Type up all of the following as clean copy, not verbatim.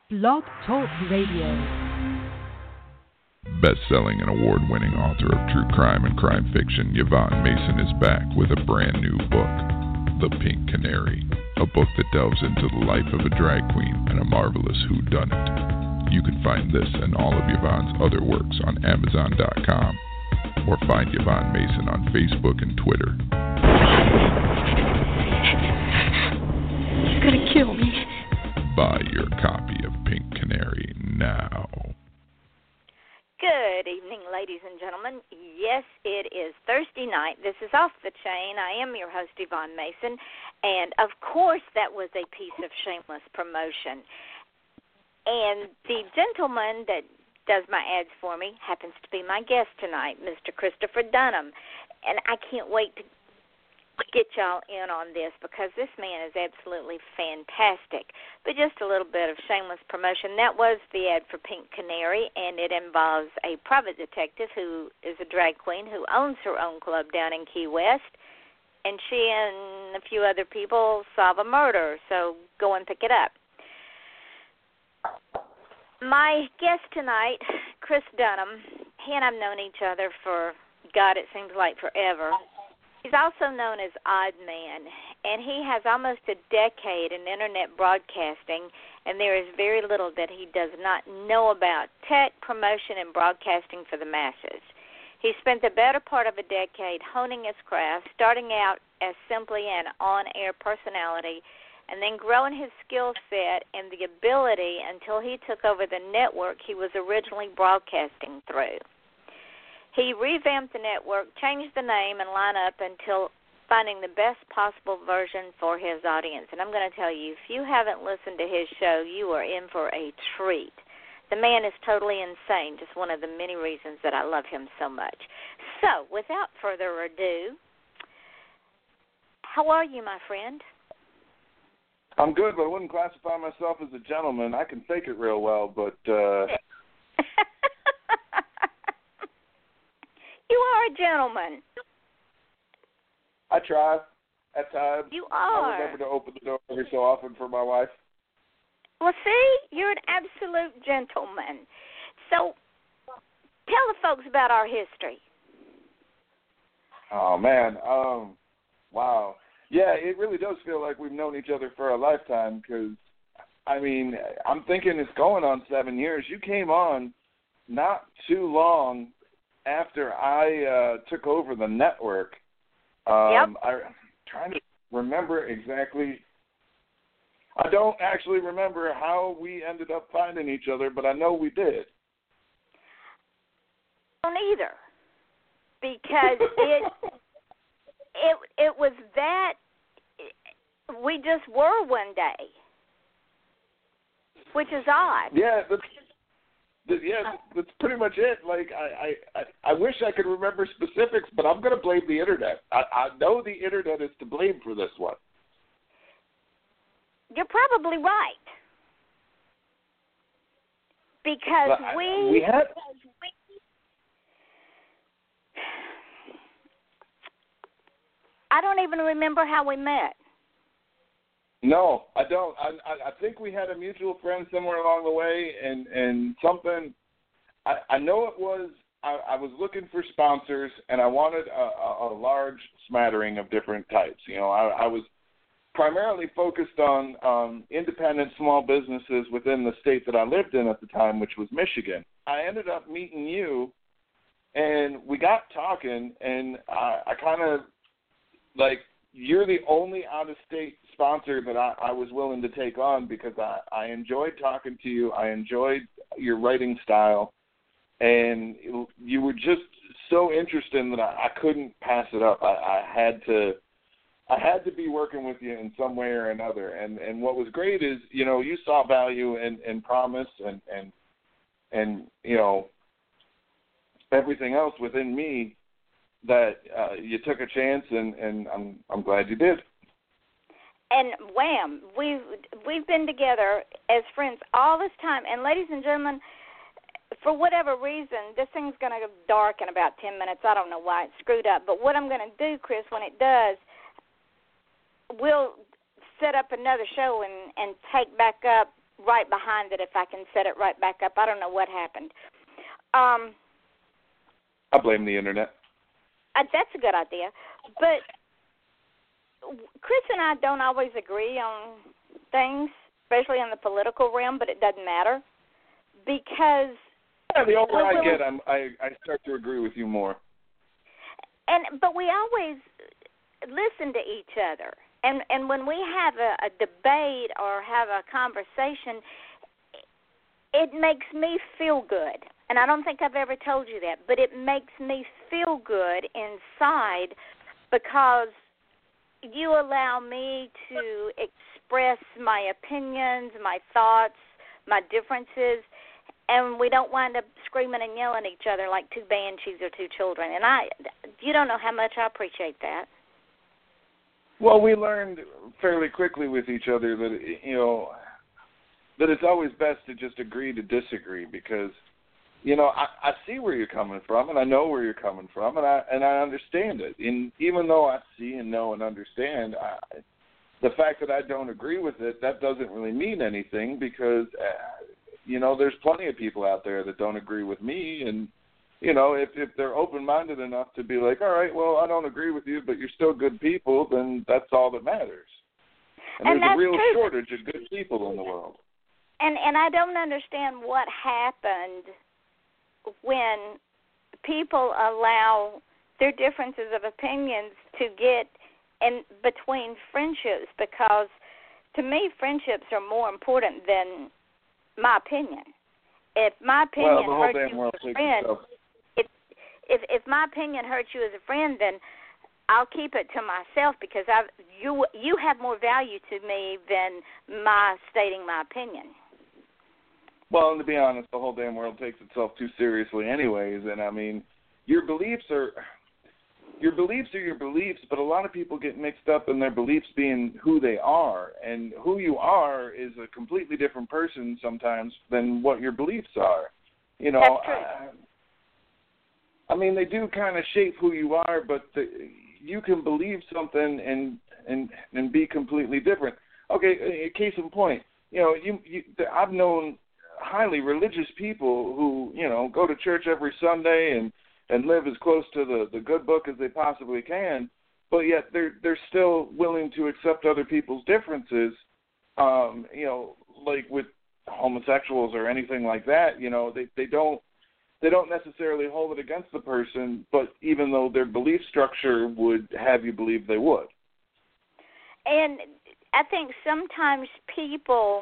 Blog Talk Radio. Best-selling and award-winning author of true crime and crime fiction, Yvonne Mason is back with a brand new book, The Pink Canary, a book that delves into the life of a drag queen and a marvelous whodunit. You can find this and all of Yvonne's other works on Amazon.com or find Yvonne Mason on Facebook and Twitter. You're gonna kill me. Buy your copy of Pink Canary now. Good evening, ladies and gentlemen. Yes, it is Thursday night. This is Off the Chain. I am your host, Yvonne Mason. And, of course, that was a piece of shameless promotion. And the gentleman that does my ads for me happens to be my guest tonight, Mr. Christopher Dunham. And I can't wait to get y'all in on this because this man is absolutely fantastic. But just a little bit of shameless promotion. That was the ad for Pink Canary, and it involves a private detective who is a drag queen who owns her own club down in Key West, and she and a few other people solve a murder. So go and pick it up. My guest tonight, Chris Dunham, he and I've known each other for, God, it seems like forever. He's also known as Odd Man, and he has almost a decade in Internet broadcasting, and there is very little that he does not know about tech, promotion, and broadcasting for the masses. He spent the better part of a decade honing his craft, starting out as simply an on-air personality, and then growing his skill set and the ability until he took over the network he was originally broadcasting through. He revamped the network, changed the name and lineup until finding the best possible version for his audience. And I'm going to tell you, if you haven't listened to his show, you are in for a treat. The man is totally insane, just one of the many reasons that I love him so much. So, without further ado, how are you, my friend? I'm good, but I wouldn't classify myself as a gentleman. I can fake it real well, but... You are a gentleman. I try at times. You are. I remember to open the door every so often for my wife. Well, see, you're an absolute gentleman. So tell the folks about our history. Oh, man. Wow. Yeah, it really does feel like we've known each other for a lifetime because, I mean, I'm thinking it's going on 7 years. You came on not too long after I took over the network. Yep. I'm trying to remember exactly. I don't actually remember how we ended up finding each other, but I know we did. I don't either, because it was that we just were one day, which is odd. Yeah, that's pretty much it. Like I wish I could remember specifics, but I'm going to blame the internet. I know the internet is to blame for this one. You're probably right, because we had. I don't even remember how we met. No, I don't. I think we had a mutual friend somewhere along the way, and something. I know it was. I was looking for sponsors, and I wanted a large smattering of different types. You know, I was primarily focused on independent small businesses within the state that I lived in at the time, which was Michigan. I ended up meeting you, and we got talking, and I kind of like. You're the only out-of-state sponsor that I was willing to take on because I enjoyed talking to you. I enjoyed your writing style, and you were just so interesting that I couldn't pass it up. I had to be working with you in some way or another. And what was great is, you know, you saw value and promise and you know, everything else within me. That you took a chance, and I'm glad you did. And wham, we've been together as friends all this time. And ladies and gentlemen, for whatever reason, this thing's going to go dark in about 10 minutes. I don't know why it's screwed up. But what I'm going to do, Chris, when it does, we'll set up another show and take back up right behind it if I can set it right back up. I don't know what happened. I blame the internet. That's a good idea. But Chris and I don't always agree on things, especially in the political realm, but it doesn't matter because the older I get, I start to agree with you more. But we always listen to each other. And when we have a debate or have a conversation, it makes me feel good. And I don't think I've ever told you that, but it makes me feel good inside because you allow me to express my opinions, my thoughts, my differences, and we don't wind up screaming and yelling at each other like two banshees or two children. And you don't know how much I appreciate that. Well, we learned fairly quickly with each other that, that it's always best to just agree to disagree because, I see where you're coming from and I know where you're coming from and I understand it. And even though I see and know and understand, the fact that I don't agree with it, that doesn't really mean anything because, there's plenty of people out there that don't agree with me and, if they're open-minded enough to be like, all right, well, I don't agree with you, but you're still good people, then that's all that matters. And there's a real shortage of good people in the world. And I don't understand what happened when people allow their differences of opinions to get in between friendships because, to me, friendships are more important than my opinion. If my opinion hurts you as a friend, if my opinion hurts you as a friend, then I'll keep it to myself because you have more value to me than my stating my opinion. Well, and to be honest, the whole damn world takes itself too seriously anyways. And, I mean, your beliefs are your beliefs, but a lot of people get mixed up in their beliefs being who they are. And who you are is a completely different person sometimes than what your beliefs are. That's true. I mean, they do kind of shape who you are, but you can believe something and be completely different. Okay, case in point, I've known highly religious people who, go to church every Sunday and live as close to the good book as they possibly can, but yet they're still willing to accept other people's differences, like with homosexuals or anything like that. They don't necessarily hold it against the person, but even though their belief structure would have you believe they would. And I think sometimes people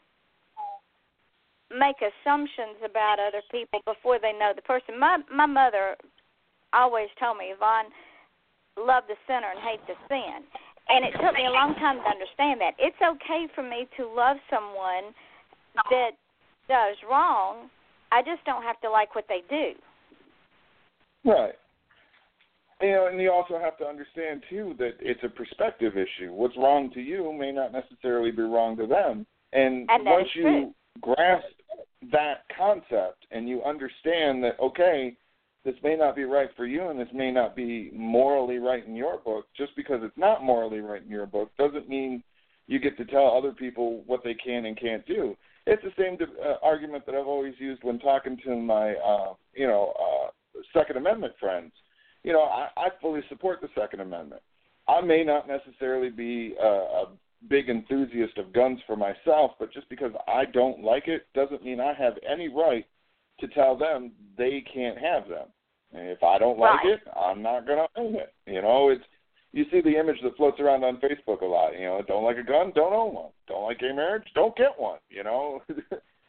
make assumptions about other people before they know the person. My mother always told me, Yvonne, love the sinner and hate the sin. And it took me a long time to understand that. It's okay for me to love someone that does wrong. I just don't have to like what they do. Right. And you also have to understand, too, that it's a perspective issue. What's wrong to you may not necessarily be wrong to them. And once you grasp that concept and you understand that, okay, this may not be right for you and this may not be morally right in your book, just because it's not morally right in your book doesn't mean you get to tell other people what they can and can't do. It's the same argument that I've always used when talking to my, Second Amendment friends. I fully support the Second Amendment. I may not necessarily be a big enthusiast of guns for myself, but just because I don't like it doesn't mean I have any right to tell them they can't have them. And if I don't like it, I'm not going to own it. You see the image that floats around on Facebook a lot. Don't like a gun, don't own one. Don't like gay marriage, don't get one. It's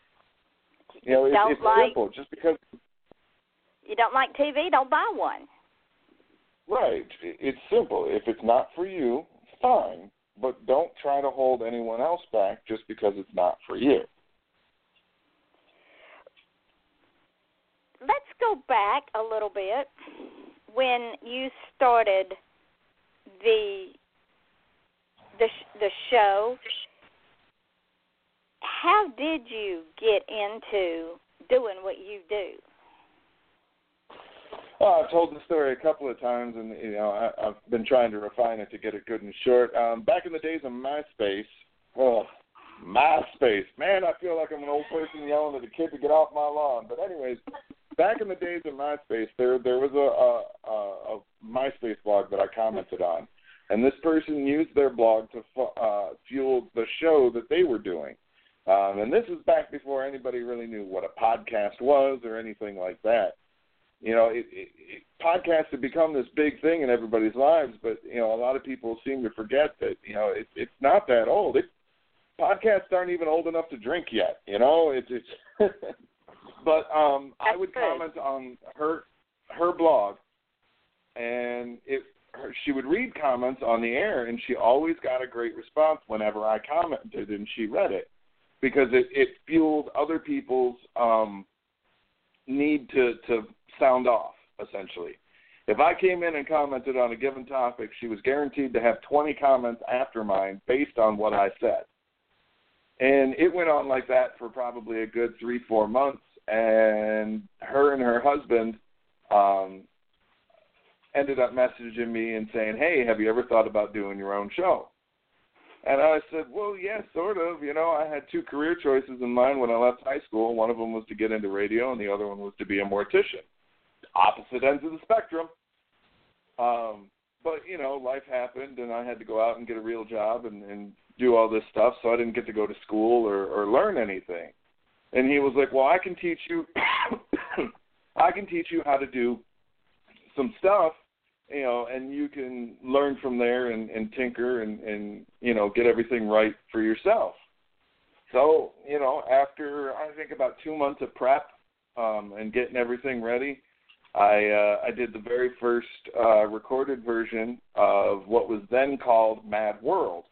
simple. Just because you don't like TV, don't buy one. Right. It's simple. If it's not for you, fine. But don't try to hold anyone else back just because it's not for you. Let's go back a little bit when you started the show. How did you get into doing what you do? Well, I've told the story a couple of times, and I've been trying to refine it to get it good and short. Back in the days of MySpace, MySpace. Man, I feel like I'm an old person yelling at a kid to get off my lawn. But anyways, back in the days of MySpace, there was a MySpace blog that I commented on. And this person used their blog to fuel the show that they were doing. And this was back before anybody really knew what a podcast was or anything like that. You know, podcasts have become this big thing in everybody's lives, but, you know, a lot of people seem to forget that, you know, it's not that old. Podcasts aren't even old enough to drink yet, you know. It's But I would comment on her blog, and she would read comments on the air, and she always got a great response whenever I commented and she read it, because it fueled other people's need to sound off, essentially. If I came in and commented on a given topic, she was guaranteed to have 20 comments after mine based on what I said. And it went on like that for probably a good 3-4 months, and her husband ended up messaging me and saying, hey, have you ever thought about doing your own show? And I said, well, yeah, sort of. You know, I had 2 career choices in mind when I left high school. One of them was to get into radio, and the other one was to be a mortician. Opposite ends of the spectrum. But, you know, life happened, and I had to go out and get a real job and do all this stuff, so I didn't get to go to school or learn anything. And he was like, well, I can teach you how to do some stuff, you know, and you can learn from there and tinker and, you know, get everything right for yourself. So, you know, after I think about 2 months of prep and getting everything ready, I did the very first recorded version of what was then called Mad World.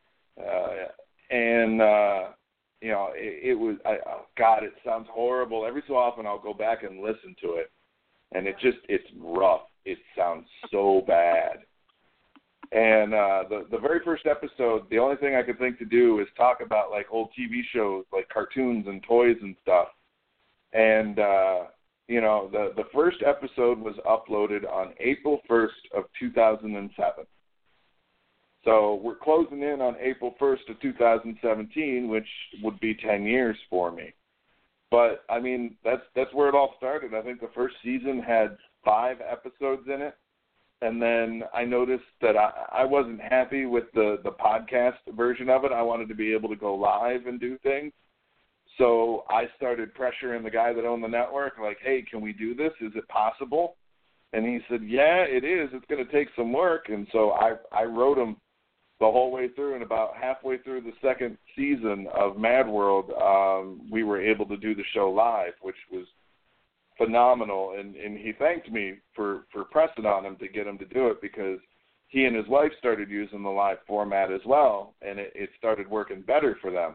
You know, it was, God, it sounds horrible. Every so often I'll go back and listen to it, and it's rough. It sounds so bad. And the very first episode, the only thing I could think to do is talk about, like, old TV shows, like cartoons and toys and stuff. And, you know, the first episode was uploaded on April 1st of 2007. So we're closing in on April 1st of 2017, which would be 10 years for me. But, I mean, that's where it all started. I think the first season had 5 episodes in it. And then I noticed that I wasn't happy with the podcast version of it. I wanted to be able to go live and do things. So I started pressuring the guy that owned the network, like, hey, can we do this? Is it possible? And he said, yeah, it is. It's going to take some work. And so I wrote him the whole way through, and about halfway through the second season of Mad World, we were able to do the show live, which was phenomenal. And he thanked me for pressing on him to get him to do it, because he and his wife started using the live format as well, and it started working better for them.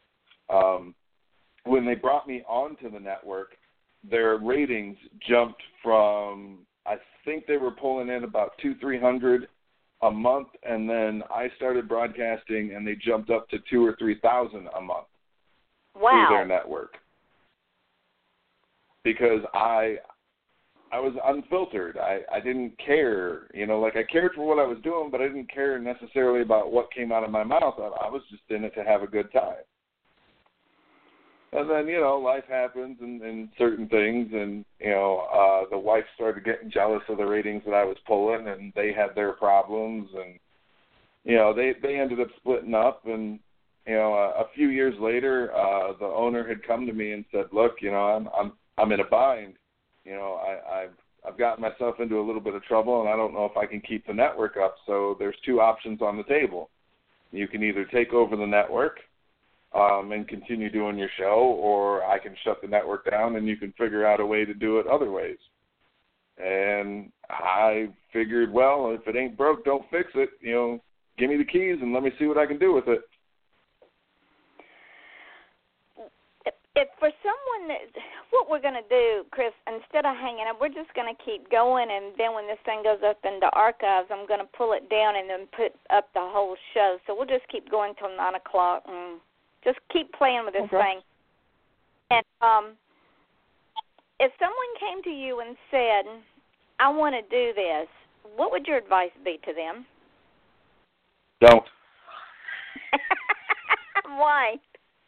When they brought me onto the network, their ratings jumped from, I think they were pulling in about 200-300 a month, and then I started broadcasting, and they jumped up to 2,000 or 3,000 a month. Wow. Through their network. Because I was unfiltered. I didn't care. You know, like, I cared for what I was doing, but I didn't care necessarily about what came out of my mouth. I was just in it to have a good time. And then, you know, life happens and certain things, and, you know, the wife started getting jealous of the ratings that I was pulling, and they had their problems, and, you know, they ended up splitting up, and, you know, a few years later, the owner had come to me and said, look, you know, I'm in a bind. You know, I've gotten myself into a little bit of trouble, and I don't know if I can keep the network up, so there's 2 options on the table. You can either take over the network and continue doing your show, or I can shut the network down and you can figure out a way to do it other ways. And I figured, well, if it ain't broke, don't fix it. You know, give me the keys and let me see what I can do with it. If for someone, what we're going to do, Chris, instead of hanging up, we're just going to keep going, and then when this thing goes up in the archives, I'm going to pull it down and then put up the whole show. So we'll just keep going till 9 o'clock and just keep playing with this thing. And if someone came to you and said, I want to do this, what would your advice be to them? Don't. Why?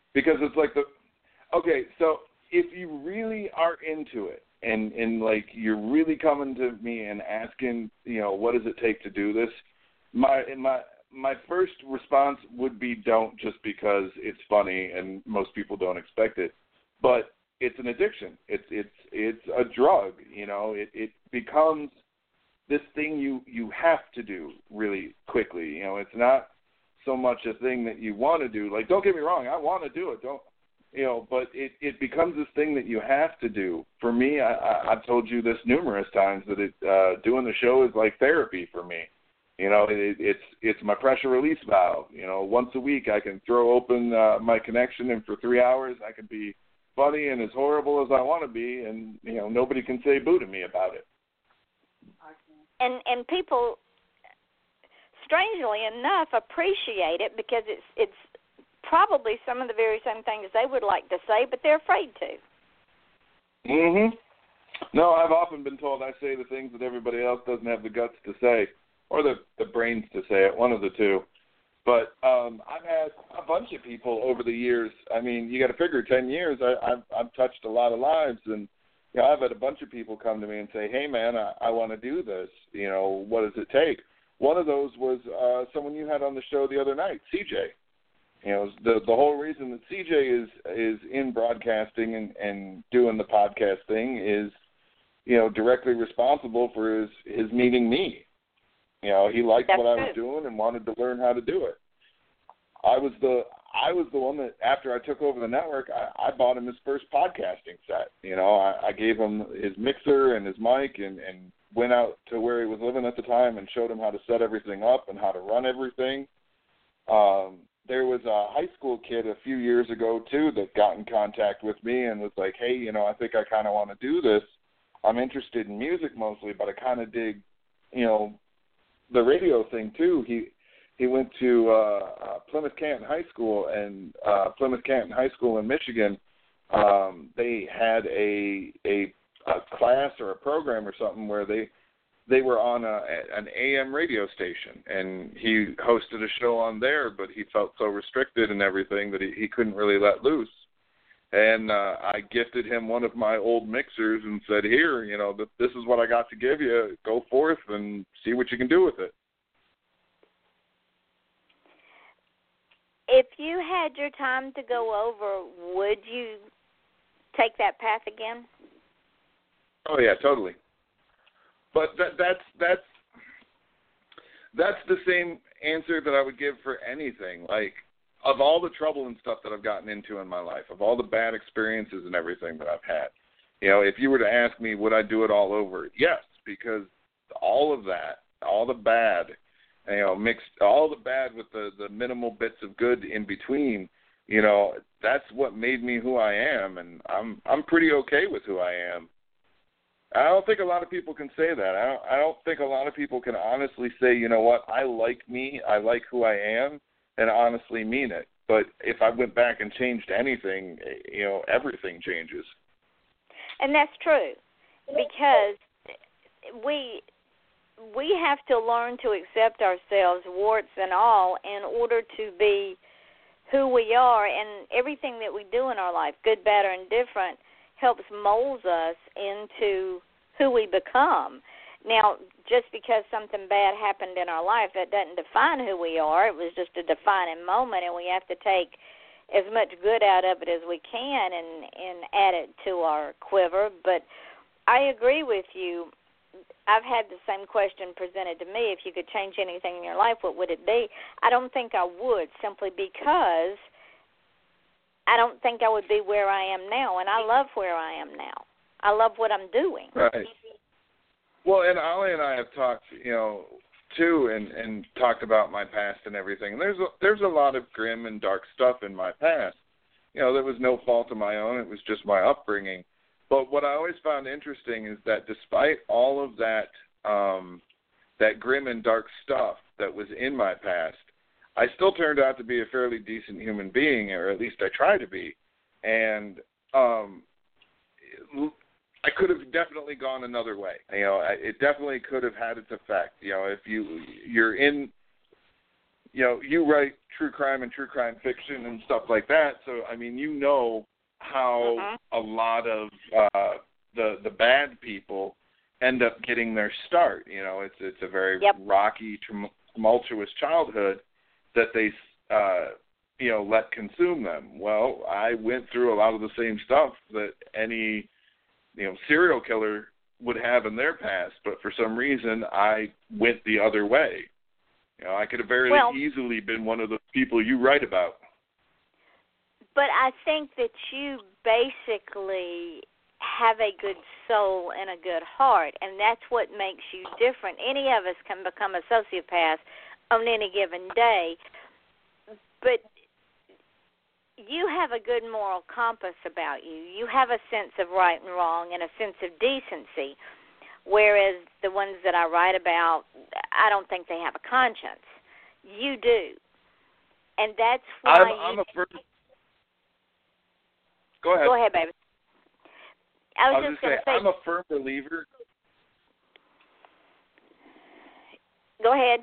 because it's like okay, so if you really are into it and like you're really coming to me and asking, what does it take to do this? My first response would be don't, just because it's funny and most people don't expect it. But it's an addiction. It's a drug. It becomes this thing you have to do really quickly. It's not so much a thing that you want to do. Like, don't get me wrong, I want to do it. But it becomes this thing that you have to do. For me, I've told you this numerous times that doing the show is like therapy for me. It's my pressure release valve. Once a week I can throw open my connection, and for 3 hours I can be funny and as horrible as I want to be, and nobody can say boo to me about it. And people, strangely enough, appreciate it because it's probably some of the very same things they would like to say, but they're afraid to. Mhm. No, I've often been told I say the things that everybody else doesn't have the guts to say, or the brains to say it, one of the two. But I've had a bunch of people over the years. I mean, you got to figure 10 years. I've touched a lot of lives, and I've had a bunch of people come to me and say, "Hey, man, I want to do this. What does it take?" One of those was someone you had on the show the other night, CJ. The whole reason that CJ is in broadcasting and doing the podcast thing is, directly responsible for his meeting me. He liked what I was doing and wanted to learn how to do it. I was the one that, after I took over the network, I bought him his first podcasting set. I gave him his mixer and his mic and went out to where he was living at the time and showed him how to set everything up and how to run everything. There was a high school kid a few years ago, too, that got in contact with me and was like, "Hey, I think I kind of want to do this. I'm interested in music mostly, but I kind of dig, the radio thing, too." He went to Plymouth Canton High School, and Plymouth Canton High School in Michigan, they had a class or a program or something where they were on an AM radio station, and he hosted a show on there, but he felt so restricted and everything that he couldn't really let loose. And I gifted him one of my old mixers and said, "Here, this is what I got to give you. Go forth and see what you can do with it." If you had your time to go over, would you take that path again? Oh yeah, totally. But that's the same answer that I would give for anything. Like, of all the trouble and stuff that I've gotten into in my life, of all the bad experiences and everything that I've had, if you were to ask me, would I do it all over? Yes, because all of that, all the bad, mixed all the bad with the minimal bits of good in between, that's what made me who I am, and I'm pretty okay with who I am. I don't think a lot of people can say that. I don't think a lot of people can honestly say, "You know what, I like me, I like who I am," and honestly mean it. But if I went back and changed anything, everything changes. And that's true, because we have to learn to accept ourselves, warts and all, in order to be who we are, and everything that we do in our life, good, bad, or indifferent, helps mold us into who we become. Now, just because something bad happened in our life, that doesn't define who we are. It was just a defining moment, and we have to take as much good out of it as we can and add it to our quiver. But I agree with you. I've had the same question presented to me. If you could change anything in your life, what would it be? I don't think I would, simply because I don't think I would be where I am now, and I love where I am now. I love what I'm doing. Right. Well, and Ollie and I have talked, too, and talked about my past and everything. And there's a lot of grim and dark stuff in my past. There was no fault of my own. It was just my upbringing. But what I always found interesting is that despite all of that grim and dark stuff that was in my past, I still turned out to be a fairly decent human being, or at least I try to be. And I could have definitely gone another way. It definitely could have had its effect. If you're in you write true crime and true crime fiction and stuff like that. So, I mean, how a lot of the bad people end up getting their start. It's a very rocky, tumultuous childhood that they let consume them. Well, I went through a lot of the same stuff that any serial killer would have in their past, but for some reason I went the other way. I could have very easily been one of the people you write about. But I think that you basically have a good soul and a good heart, and that's what makes you different. Any of us can become a sociopath on any given day, but you have a good moral compass about you. You have a sense of right and wrong and a sense of decency, whereas the ones that I write about, I don't think they have a conscience. You do. And that's why Go ahead. Go ahead, baby. I was just going to say, I'm a firm believer. Go ahead.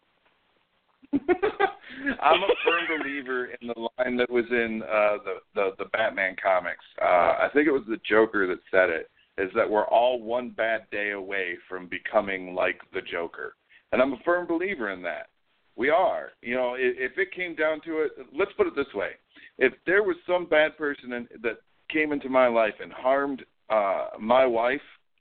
I'm a firm believer in the line that was in the Batman comics. I think it was the Joker that said it, is that we're all one bad day away from becoming like the Joker. And I'm a firm believer in that. We are. If it came down to it, let's put it this way. If there was some bad person that came into my life and harmed my wife,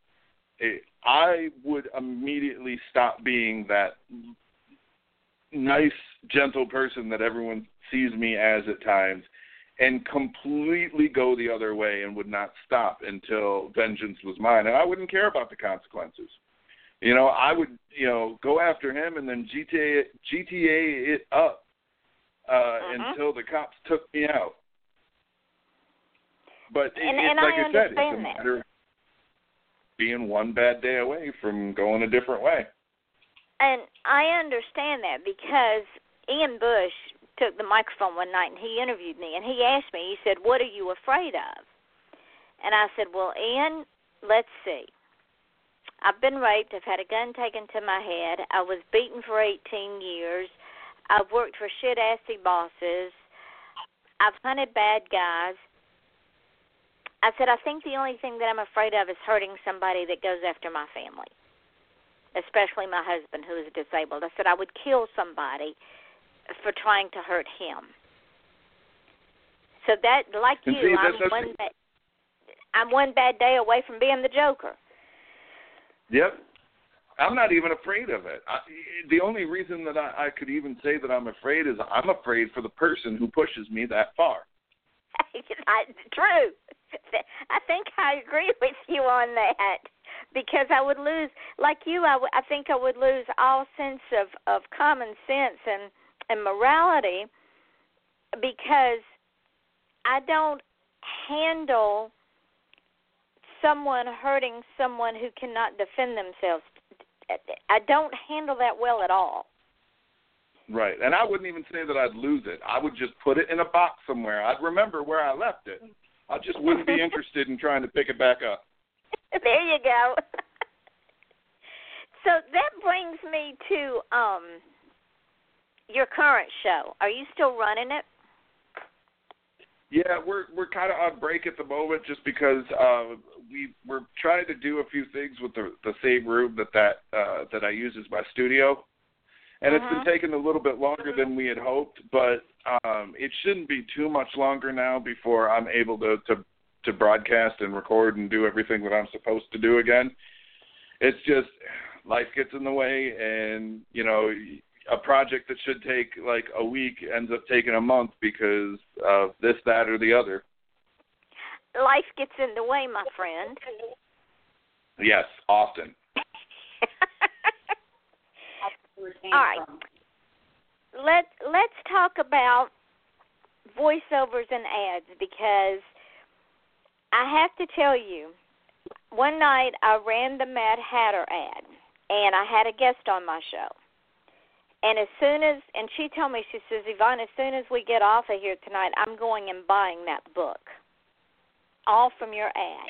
I would immediately stop being that nice, gentle person that everyone sees me as at times and completely go the other way and would not stop until vengeance was mine. And I wouldn't care about the consequences. I would, go after him and then GTA it up until the cops took me out. But like I said, it's a matter of being one bad day away from going a different way. And I understand that because Ian Bush took the microphone one night and he interviewed me, and he asked me, he said, "What are you afraid of?" And I said, "Well, Ian, let's see. I've been raped. I've had a gun taken to my head. I was beaten for 18 years. I've worked for shit-assy bosses. I've hunted bad guys." I said, "I think the only thing that I'm afraid of is hurting somebody that goes after my family, especially my husband who is disabled." I said, "I would kill somebody for trying to hurt him." So that, like you, I'm one bad day away from being the Joker. Yep. I'm not even afraid of it. The only reason that I could even say that I'm afraid is I'm afraid for the person who pushes me that far. True. I think I agree with you on that, because I would lose, like you, I think I would lose all sense of common sense and morality, because I don't handle someone hurting someone who cannot defend themselves. I don't handle that well at all. Right, and I wouldn't even say that I'd lose it. I would just put it in a box somewhere. I'd remember where I left it. I just wouldn't be interested in trying to pick it back up. There you go. So that brings me to your current show. Are you still running it? Yeah, we're kind of on break at the moment just because we're trying to do a few things with the same room that I use as my studio. And it's been taking a little bit longer than we had hoped, but it shouldn't be too much longer now before I'm able to broadcast and record and do everything that I'm supposed to do again. It's just life gets in the way, and, a project that should take like a week ends up taking a month because of this, that, or the other. Life gets in the way, my friend. Yes, often. All right. Let's talk about voiceovers and ads, because I have to tell you, one night I ran the Mad Hatter ad, and I had a guest on my show. And she told me, she says, "Yvonne, as soon as we get off of here tonight, I'm going and buying that book, all from your ad."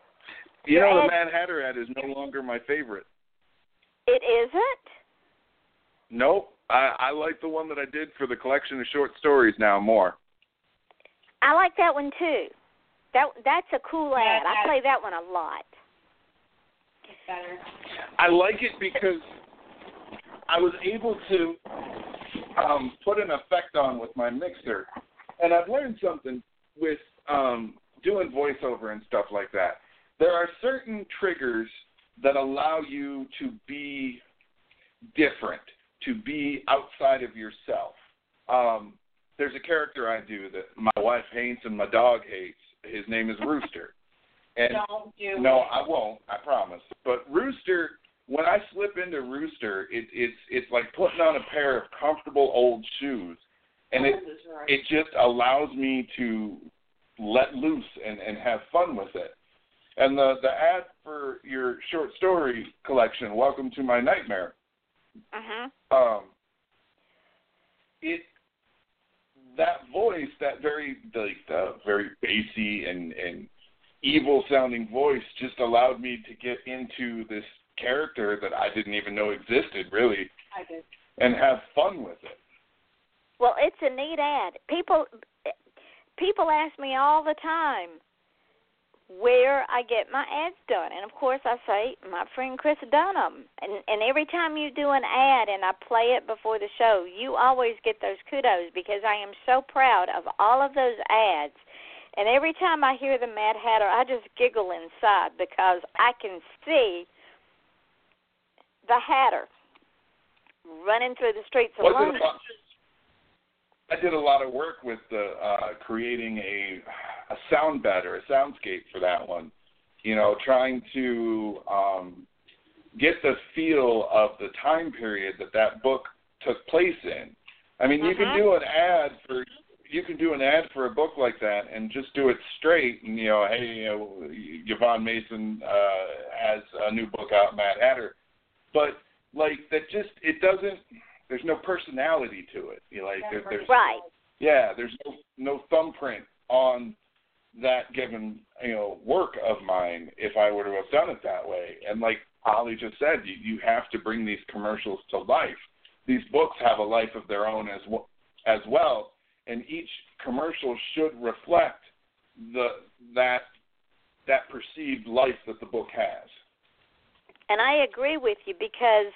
The Mad Hatter ad is no longer my favorite. It isn't? Nope. I like the one that I did for the collection of short stories now more. I like that one too. That's a cool ad. I play that one a lot. It's better. I like it because I was able to put an effect on with my mixer, and I've learned something with doing voiceover and stuff like that. There are certain triggers that allow you to be different, to be outside of yourself. There's a character I do that my wife hates and my dog hates. His name is Rooster. And Don't do no, it. I won't. I promise. But Rooster, when I slip into Rooster, it's like putting on a pair of comfortable old shoes, and it just allows me to let loose and have fun with it. And the ad for your short story collection, Welcome to My Nightmare. That voice, that very very bassy and evil sounding voice, just allowed me to get into this character that I didn't even know existed, really. I did. And have fun with it. Well, it's a neat ad. People ask me all the time where I get my ads done. And, of course, I say, my friend Chris Dunham. And every time you do an ad and I play it before the show, you always get those kudos because I am so proud of all of those ads. And every time I hear the Mad Hatter, I just giggle inside because I can see the Hatter running through the streets of London. I did a lot of work with creating a sound bed or a soundscape for that one. You know, trying to get the feel of the time period that book took place in. I mean, you can do an ad for a book like that and just do it straight. And hey, Yvonne Mason has a new book out, Mad Hatter. But like that, just it doesn't. There's no personality to it. There's right. Yeah, there's no thumbprint on that given work of mine if I were to have done it that way. And like Holly just said, you have to bring these commercials to life. These books have a life of their own as well, and each commercial should reflect that perceived life that the book has. And I agree with you because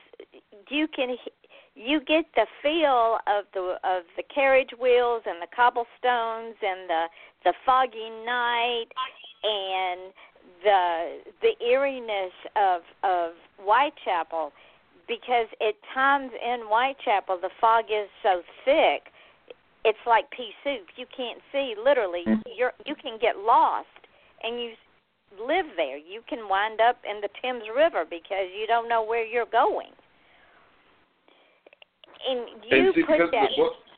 you get the feel of the carriage wheels and the cobblestones and the foggy night and the eeriness of Whitechapel, because at times in Whitechapel the fog is so thick it's like pea soup. You can't see literally. You can get lost and you live there. You can wind up in the Thames River because you don't know where you're going. And you put that.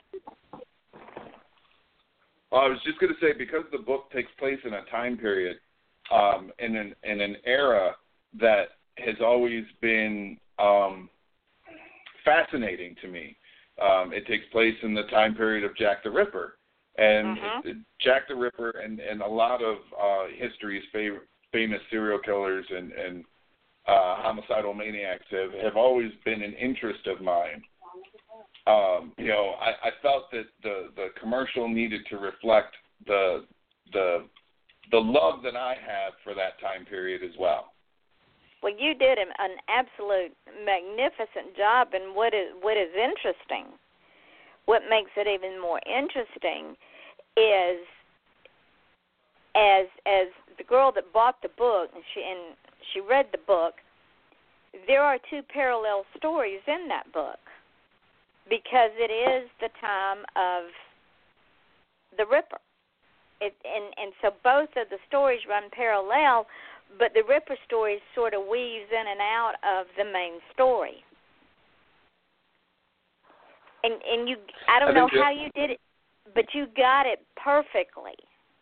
I was just going to say, because the book takes place in a time period, in an era that has always been fascinating to me. It takes place in the time period of Jack the Ripper, and Jack the Ripper and a lot of history's famous serial killers and homicidal maniacs have always been an interest of mine. I felt that the commercial needed to reflect the love that I have for that time period as well. Well, you did an absolute magnificent job, and what is interesting, what makes it even more interesting, is as the girl that bought the book and she read the book, there are two parallel stories in that book. Because it is the time of the Ripper. And so both of the stories run parallel, but the Ripper story sort of weaves in and out of the main story. And you, I don't know how you did it, but you got it perfectly.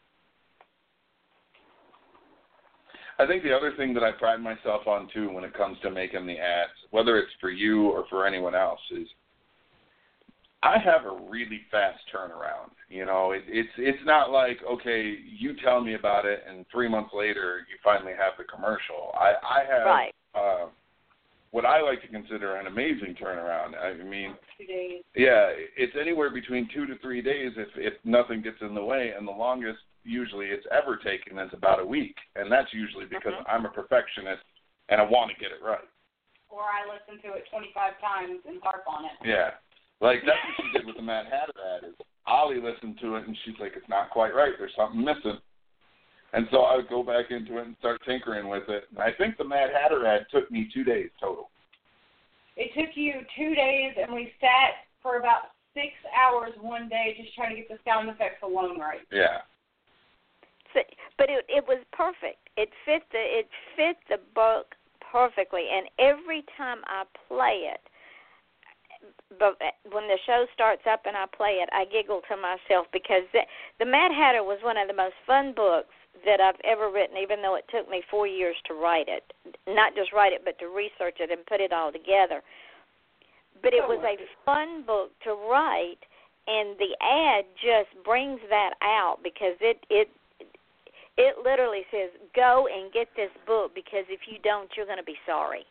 I think the other thing that I pride myself on, too, when it comes to making the ads, whether it's for you or for anyone else, is I have a really fast turnaround. It's not like, okay, you tell me about it and 3 months later you finally have the commercial. I have right. what I like to consider an amazing turnaround. I mean, 2 days. yeah, it's anywhere between 2 to 3 days if nothing gets in the way, and the longest usually it's ever taken is about a week, and that's usually because I'm a perfectionist and I want to get it right. Or I listen to it 25 times and harp on it. Yeah. Like, that's what she did with the Mad Hatter ad. Is Ollie listened to it, and she's like, it's not quite right. There's something missing. And so I would go back into it and start tinkering with it. And I think the Mad Hatter ad took me 2 days total. It took you 2 days, and we sat for about 6 hours one day just trying to get the sound effects alone right. Yeah. So, but it was perfect. It fit the book perfectly, and every time I play it, but when the show starts up and I play it, I giggle to myself because the Mad Hatter was one of the most fun books that I've ever written, even though it took me 4 years to write it. Not just write it, but to research it and put it all together. But it was a fun book to write, and the ad just brings that out because it literally says, go and get this book because if you don't, you're going to be sorry.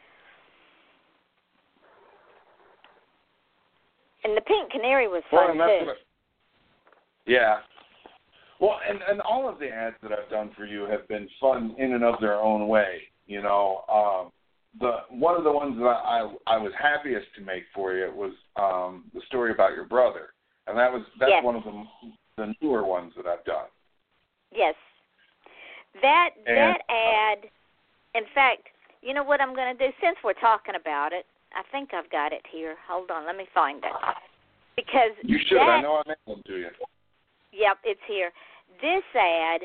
And the Pink Canary was fun, too. Yeah. Well, and all of the ads that I've done for you have been fun in and of their own way. You know, one of the ones that I was happiest to make for you was the story about your brother, and that's one of the newer ones that I've done. Yes. That ad, in fact, you know what I'm going to do? Since we're talking about it, I think I've got it here. Hold on, let me find it. Because you should. I know I mailed them to you. Yep, it's here. This ad,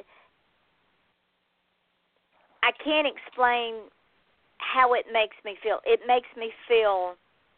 I can't explain how it makes me feel. It makes me feel,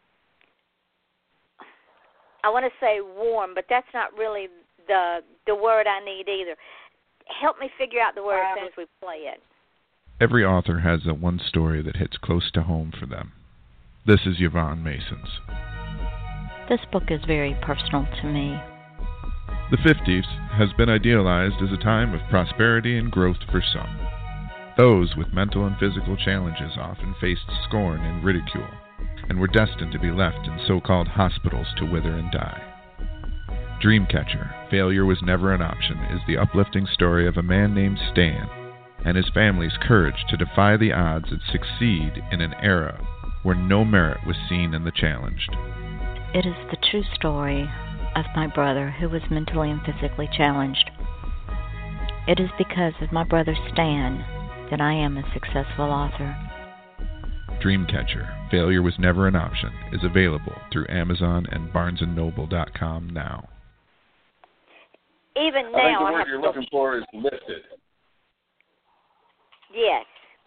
I want to say warm, but that's not really the word I need either. Help me figure out the word as soon as we play it. Every author has that one story that hits close to home for them. This is Yvonne Masons. This book is very personal to me. The 50s has been idealized as a time of prosperity and growth for some. Those with mental and physical challenges often faced scorn and ridicule, and were destined to be left in so-called hospitals to wither and die. Dreamcatcher, Failure Was Never an Option, is the uplifting story of a man named Stan and his family's courage to defy the odds and succeed in an era where no merit was seen in the challenged. It is the true story of my brother who was mentally and physically challenged. It is because of my brother Stan that I am a successful author. Dreamcatcher, Failure Was Never an Option is available through Amazon and BarnesandNoble.com now. Even now, I think the word you're looking for is lifted. Yes.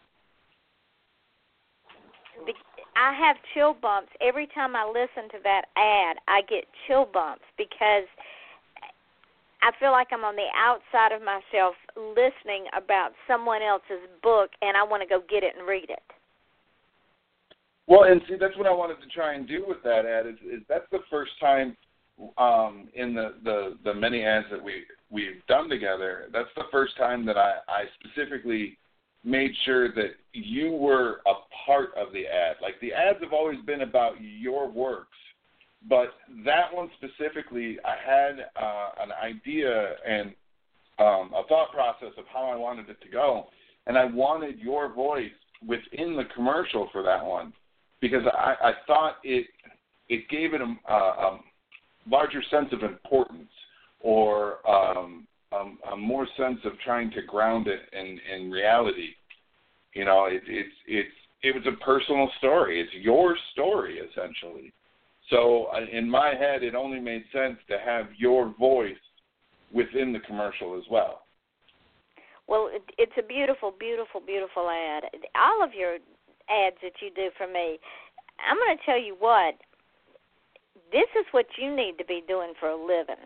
I have chill bumps. Every time I listen to that ad, I get chill bumps because I feel like I'm on the outside of myself listening about someone else's book, and I want to go get it and read it. Well, and see, that's what I wanted to try and do with that ad. Is that's the first time in the many ads that we've done together. That's the first time that I specifically made sure that you were a part of the ad. Like, the ads have always been about your works, but that one specifically, I had an idea and a thought process of how I wanted it to go, and I wanted your voice within the commercial for that one because I thought it gave it a larger sense of importance or a more sense of trying to ground it in reality. You know, it was a personal story. It's your story, essentially. So in my head, it only made sense to have your voice within the commercial as well. Well, it's a beautiful, beautiful, beautiful ad. All of your ads that you do for me, I'm going to tell you what, this is what you need to be doing for a living.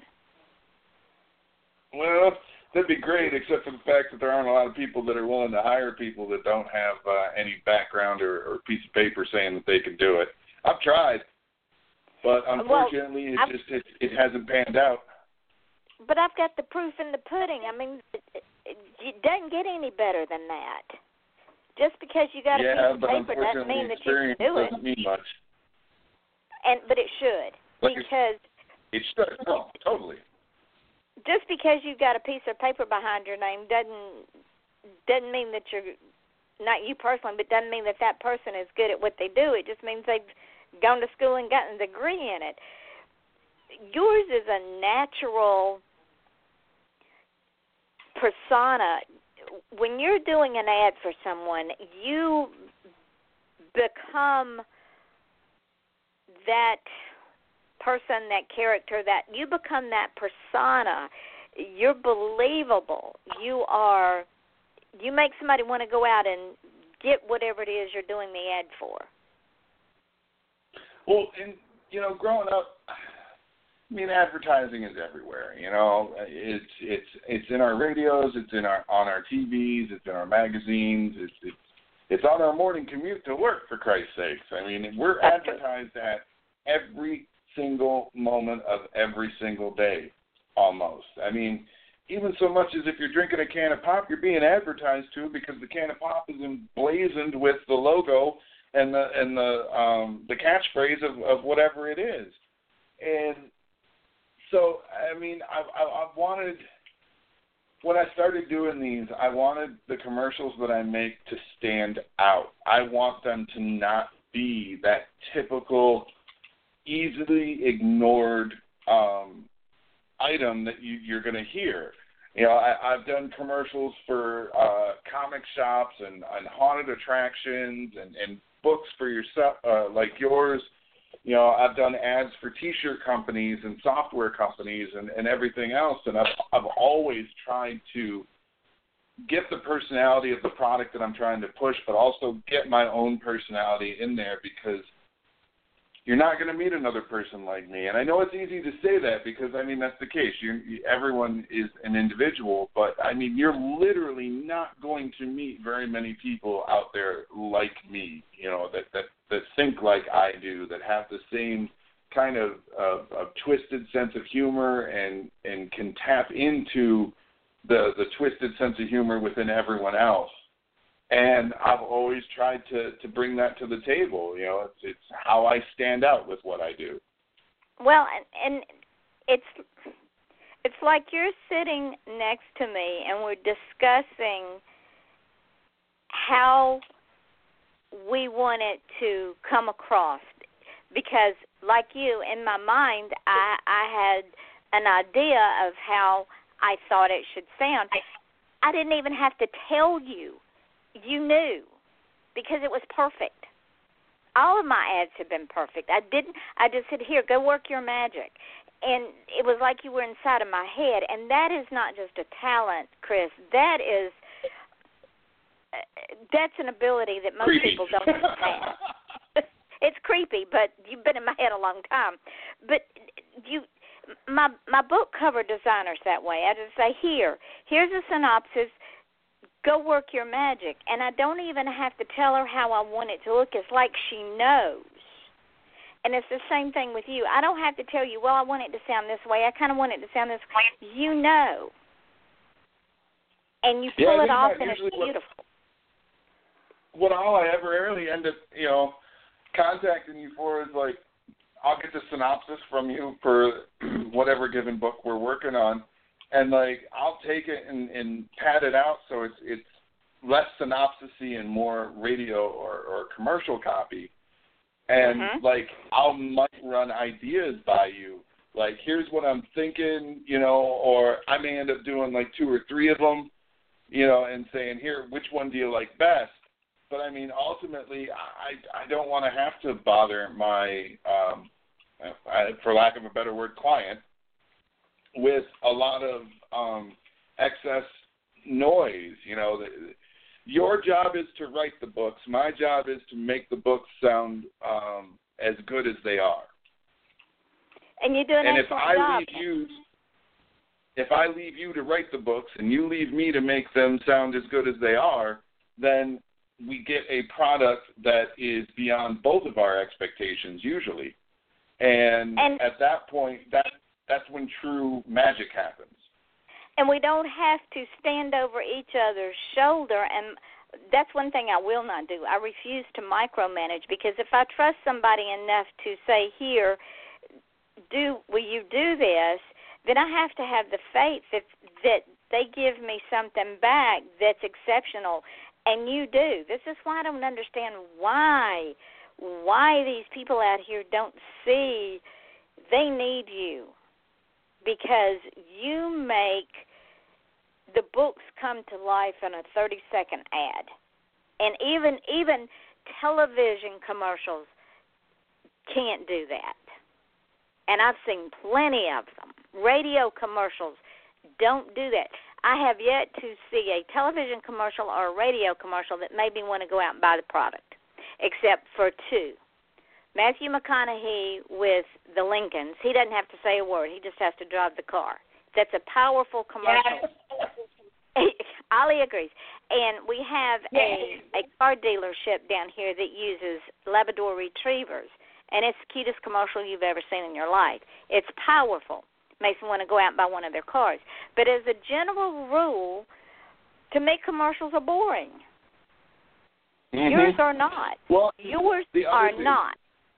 Well, that'd be great, except for the fact that there aren't a lot of people that are willing to hire people that don't have any background or piece of paper saying that they can do it. I've tried, but unfortunately, it hasn't panned out. But I've got the proof in the pudding. I mean, it doesn't get any better than that. Just because you got a piece of but paper doesn't mean that you can do it. Doesn't mean much. But it should, because it should. No, totally. Just because you've got a piece of paper behind your name doesn't mean that you're, not you personally, but doesn't mean that person is good at what they do. It just means they've gone to school and gotten a degree in it. Yours is a natural persona. When you're doing an ad for someone, you become that person, that character, that you become that persona. You're believable. You make somebody want to go out and get whatever it is you're doing the ad for. Well, and growing up, I mean, advertising is everywhere. It's in our radios, it's on our TVs, it's in our magazines, it's on our morning commute to work. For Christ's sakes, I mean, we're advertised at every single moment of every single day, almost. I mean, even so much as if you're drinking a can of pop, you're being advertised to because the can of pop is emblazoned with the logo and the catchphrase of whatever it is. And so, I mean, I've wanted, when I started doing these, I wanted the commercials that I make to stand out. I want them to not be that typical, easily ignored item that you're going to hear. I've done commercials for comic shops and haunted attractions and books for yourself, like yours. I've done ads for T-shirt companies and software companies and everything else, and I've always tried to get the personality of the product that I'm trying to push, but also get my own personality in there, because you're not going to meet another person like me. And I know it's easy to say that because, I mean, that's the case. Everyone is an individual, but, I mean, you're literally not going to meet very many people out there like me, that think like I do, that have the same kind of twisted sense of humor and can tap into the twisted sense of humor within everyone else. And I've always tried to bring that to the table. It's how I stand out with what I do. Well, and it's like you're sitting next to me and we're discussing how we want it to come across. Because, like you, in my mind, I had an idea of how I thought it should sound. I didn't even have to tell you. You knew, because it was perfect. All of my ads have been perfect. I just said, here, go work your magic. And it was like you were inside of my head. And that is not just a talent, Chris. That's an ability that most people don't have. It's creepy, but you've been in my head a long time. But my book cover designer's that way. I just say, here's a synopsis. Go work your magic. And I don't even have to tell her how I want it to look. It's like she knows. And it's the same thing with you. I don't have to tell you, well, I want it to sound this way. I kind of want it to sound this way. You know. And you pull it off, and it's beautiful. What all I ever really end up, contacting you for is, like, I'll get the synopsis from you for whatever given book we're working on. And, like, I'll take it and pad it out so it's less synopsis-y and more radio or commercial copy. And, like, I might run ideas by you. Like, here's what I'm thinking, or I may end up doing, like, 2 or 3 of them, and saying, here, which one do you like best? But, I mean, ultimately, I don't want to have to bother my, for lack of a better word, client, with a lot of excess noise. Your job is to write the books. My job is to make the books sound as good as they are. And you do an excellent job. If I leave you to write the books and you leave me to make them sound as good as they are, then we get a product that is beyond both of our expectations usually. And at that point, that's when true magic happens. And we don't have to stand over each other's shoulder and that's one thing I will not do. I refuse to micromanage, because if I trust somebody enough to say, here, will you do this, then I have to have the faith that they give me something back that's exceptional, and you do. This is why I don't understand why these people out here don't see they need you, because you make the books come to life in a 30-second ad. And even television commercials can't do that. And I've seen plenty of them. Radio commercials don't do that. I have yet to see a television commercial or a radio commercial that made me want to go out and buy the product, except for two. Matthew McConaughey with the Lincolns, he doesn't have to say a word. He just has to drive the car. That's a powerful commercial. Yes. Ollie agrees. And we have a car dealership down here that uses Labrador Retrievers, and it's the cutest commercial you've ever seen in your life. It's powerful. Makes me want to go out and buy one of their cars. But as a general rule, to make commercials are boring. Mm-hmm. Yours are not. Well, yours are not.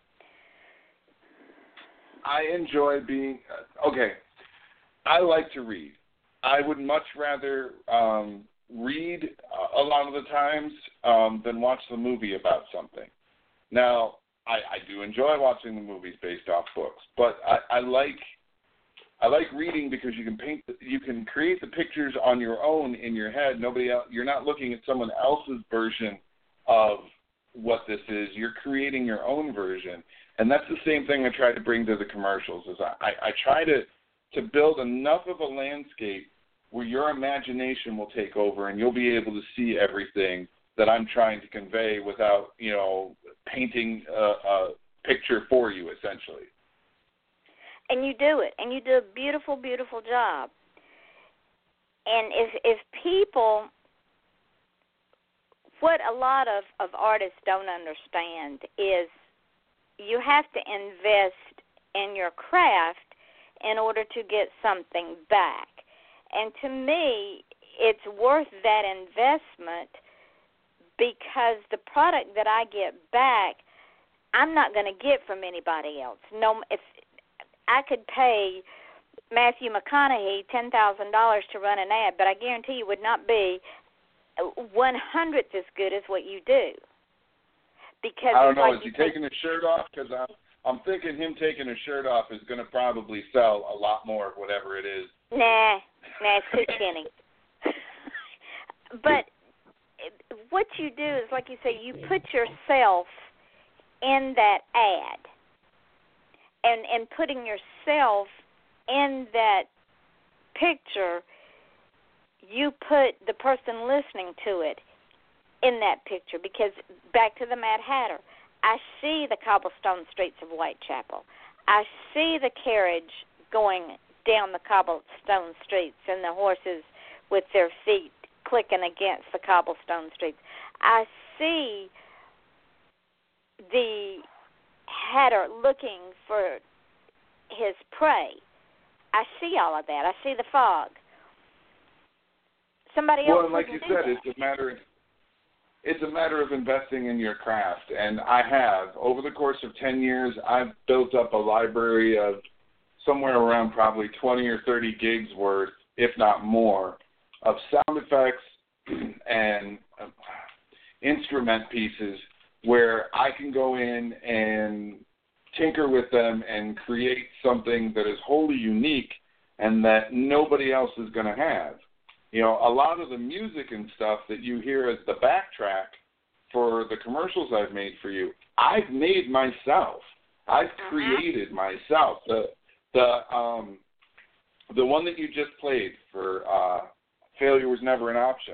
I enjoy being okay. I like to read. I would much rather read a lot of the times than watch the movie about something. Now, I do enjoy watching the movies based off books, but I like reading because you can create the pictures on your own in your head. Nobody else. You're not looking at someone else's version of what this is. You're creating your own version, and that's the same thing I try to bring to the commercials. Is I try to build enough of a landscape where your imagination will take over and you'll be able to see everything that I'm trying to convey without, painting a picture for you, essentially. And you do it, and you do a beautiful, beautiful job. And if people, what a lot of artists don't understand is you have to invest in your craft in order to get something back. And to me, it's worth that investment because the product that I get back, I'm not going to get from anybody else. No, if I could pay Matthew McConaughey $10,000 to run an ad, but I guarantee you would not be 1/100th as good as what you do. Because I don't know. Is he taking his shirt off? Because I'm thinking him taking his shirt off is going to probably sell a lot more of whatever it is. Nah, it's too skinny. But what you do is, like you say, you put yourself in that ad. And putting yourself in that picture, you put the person listening to it in that picture. Because back to the Mad Hatter, I see the cobblestone streets of Whitechapel. I see the carriage going down the cobblestone streets and the horses with their feet clicking against the cobblestone streets. I see the Hatter looking for his prey. I see all of that. I see the fog. Somebody else. Well, and like you said, it's a matter of investing in your craft, and I have. Over the course of 10 years, I've built up a library of somewhere around probably 20 or 30 gigs worth, if not more, of sound effects and instrument pieces where I can go in and tinker with them and create something that is wholly unique and that nobody else is going to have. A lot of the music and stuff that you hear as the backtrack for the commercials I've made for you, I've made myself. I've created myself. The one that you just played for Failure Was Never an Option.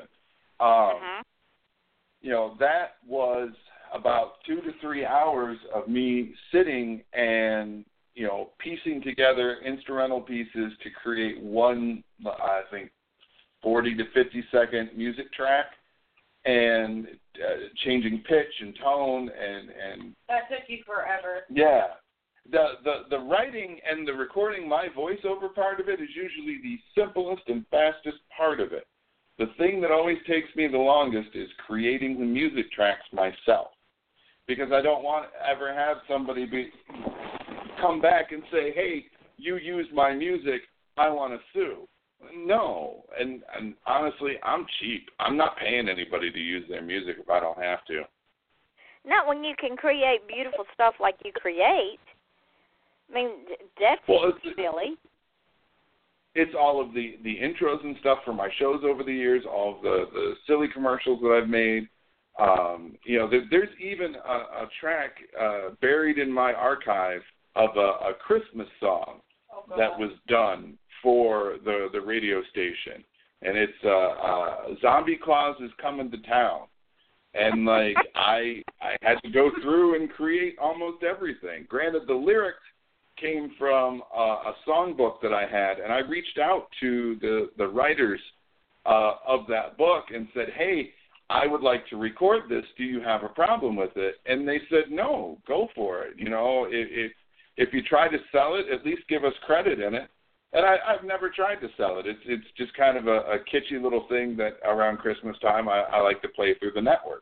That was about 2 to 3 hours of me sitting and, piecing together instrumental pieces to create one, I think, 40 to 50-second music track and changing pitch and tone and that took you forever. Yeah. The writing and the recording my voiceover part of it is usually the simplest and fastest part of it. The thing that always takes me the longest is creating the music tracks myself, because I don't want to ever have somebody come back and say, hey, you used my music, I want to sue. No, and honestly, I'm cheap. I'm not paying anybody to use their music if I don't have to. Not when you can create beautiful stuff like you create. I mean, that's silly. It's all of the intros and stuff for my shows over the years, all of the silly commercials that I've made. There's even a track buried in my archive of a Christmas song that was done for the radio station, and it's Zombie Claus is Coming to Town, and like I had to go through and create almost everything. Granted, the lyrics came from a songbook that I had, and I reached out to the writers of that book and said, hey, I would like to record this. Do you have a problem with it? And they said, no, go for it. You know, if you try to sell it, at least give us credit in it. And I've never tried to sell it. It's just kind of a kitschy little thing that around Christmas time I like to play through the network.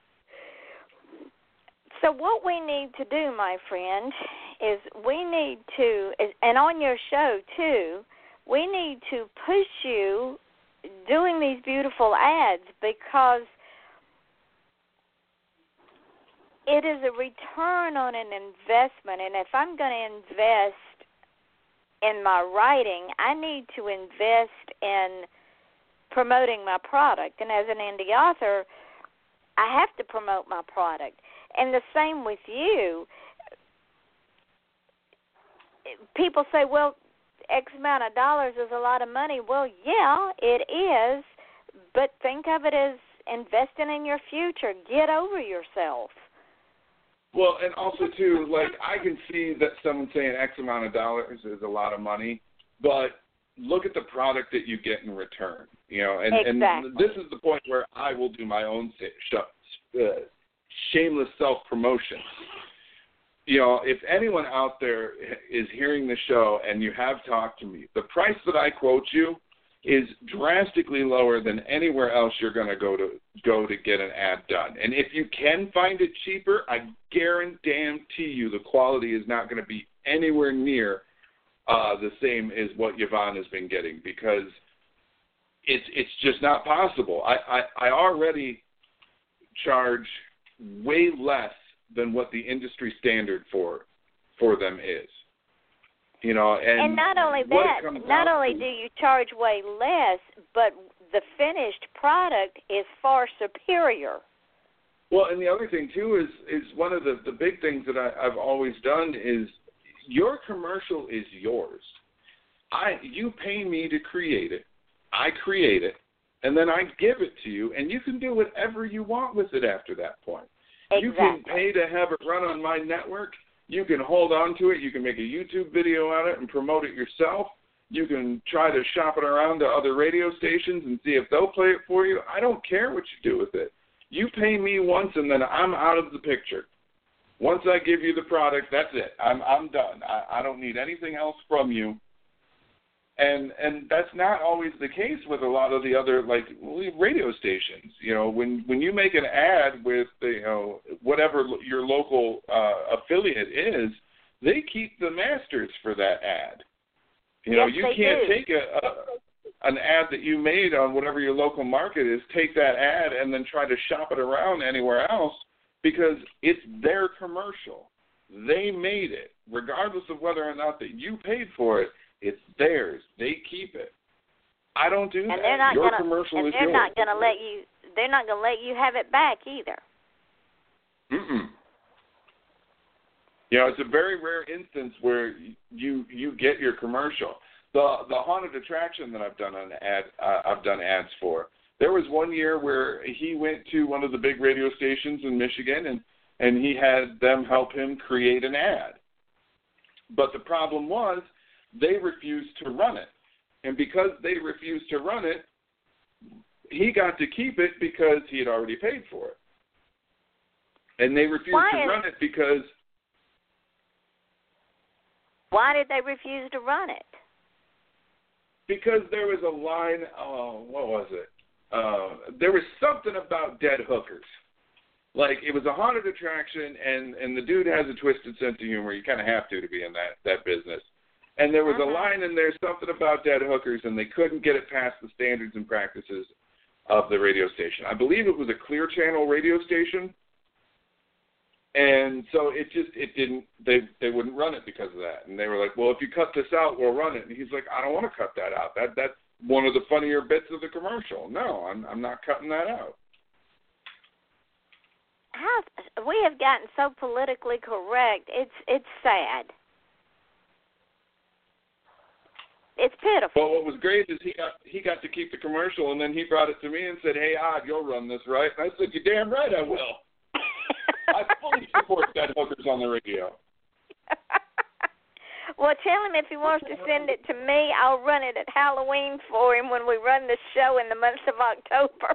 So what we need to do, my friend, is we need to, and on your show too, we need to push you doing these beautiful ads, because it is a return on an investment. And if I'm going to invest in my writing, I need to invest in promoting my product. And as an indie author, I have to promote my product. And the same with you. People say, well, X amount of dollars is a lot of money. Well, yeah, it is, but think of it as investing in your future. Get over yourself. Well, and also, too, like, I can see that someone saying X amount of dollars is a lot of money, but look at the product that you get in return. You know, and, exactly. And this is the point where I will do my own shameless self-promotion. You know, if anyone out there is hearing the show and you have talked to me, the price that I quote you is drastically lower than anywhere else you're going to go to get an ad done. And if you can find it cheaper, I guarantee you the quality is not going to be anywhere near the same as what Yvonne has been getting, because it's just not possible. I already charge way less than what the industry standard for them is. You know, and not only that, not only do you charge way less, but the finished product is far superior. Well, and the other thing too is one of the big things that I've always done is your commercial is yours. You pay me to create it. I create it, and then I give it to you, and you can do whatever you want with it after that point. Exactly. You can pay to have it run on my network. You can hold on to it. You can make a YouTube video on it and promote it yourself. You can try to shop it around to other radio stations and see if they'll play it for you. I don't care what you do with it. You pay me once, and then I'm out of the picture. Once I give you the product, that's it. I'm done. I don't need anything else from you. And that's not always the case with a lot of the other, like, radio stations. You know, when you make an ad with, whatever your local affiliate is, they keep the masters for that ad. You know, you can't take an ad that you made on whatever your local market is, take that ad and then try to shop it around anywhere else, because it's their commercial. They made it. Regardless of whether or not that you paid for it, it's theirs. They keep it. I don't do that. Your commercial is yours. They're not going to let you. They're not going to let you have it back either. You know, it's a very rare instance where you get your commercial. The haunted attraction that I've done I've done ads for. There was one year where he went to one of the big radio stations in Michigan, and he had them help him create an ad. But the problem was, they refused to run it. And because they refused to run it, he got to keep it because he had already paid for it. And they refused to run it because... Why did they refuse to run it? Because there was a line, what was it? there was something about dead hookers. Like, it was a haunted attraction, and the dude has a twisted sense of humor. You kind of have to be in that business. And there was a line in there, something about dead hookers, and they couldn't get it past the standards and practices of the radio station. I believe it was a Clear Channel radio station, and so it didn't. They wouldn't run it because of that. And they were like, "Well, if you cut this out, we'll run it." And he's like, "I don't want to cut that out. That's one of the funnier bits of the commercial. No, I'm not cutting that out." We have gotten so politically correct. It's sad. It's pitiful. Well, what was great is he got to keep the commercial, and then he brought it to me and said, "Hey, Odd, you'll run this, right?" And I said, "You're damn right I will." I fully support dead hookers on the radio. Well, tell him if he wants to send it to me, I'll run it at Halloween for him when we run the show in the month of October.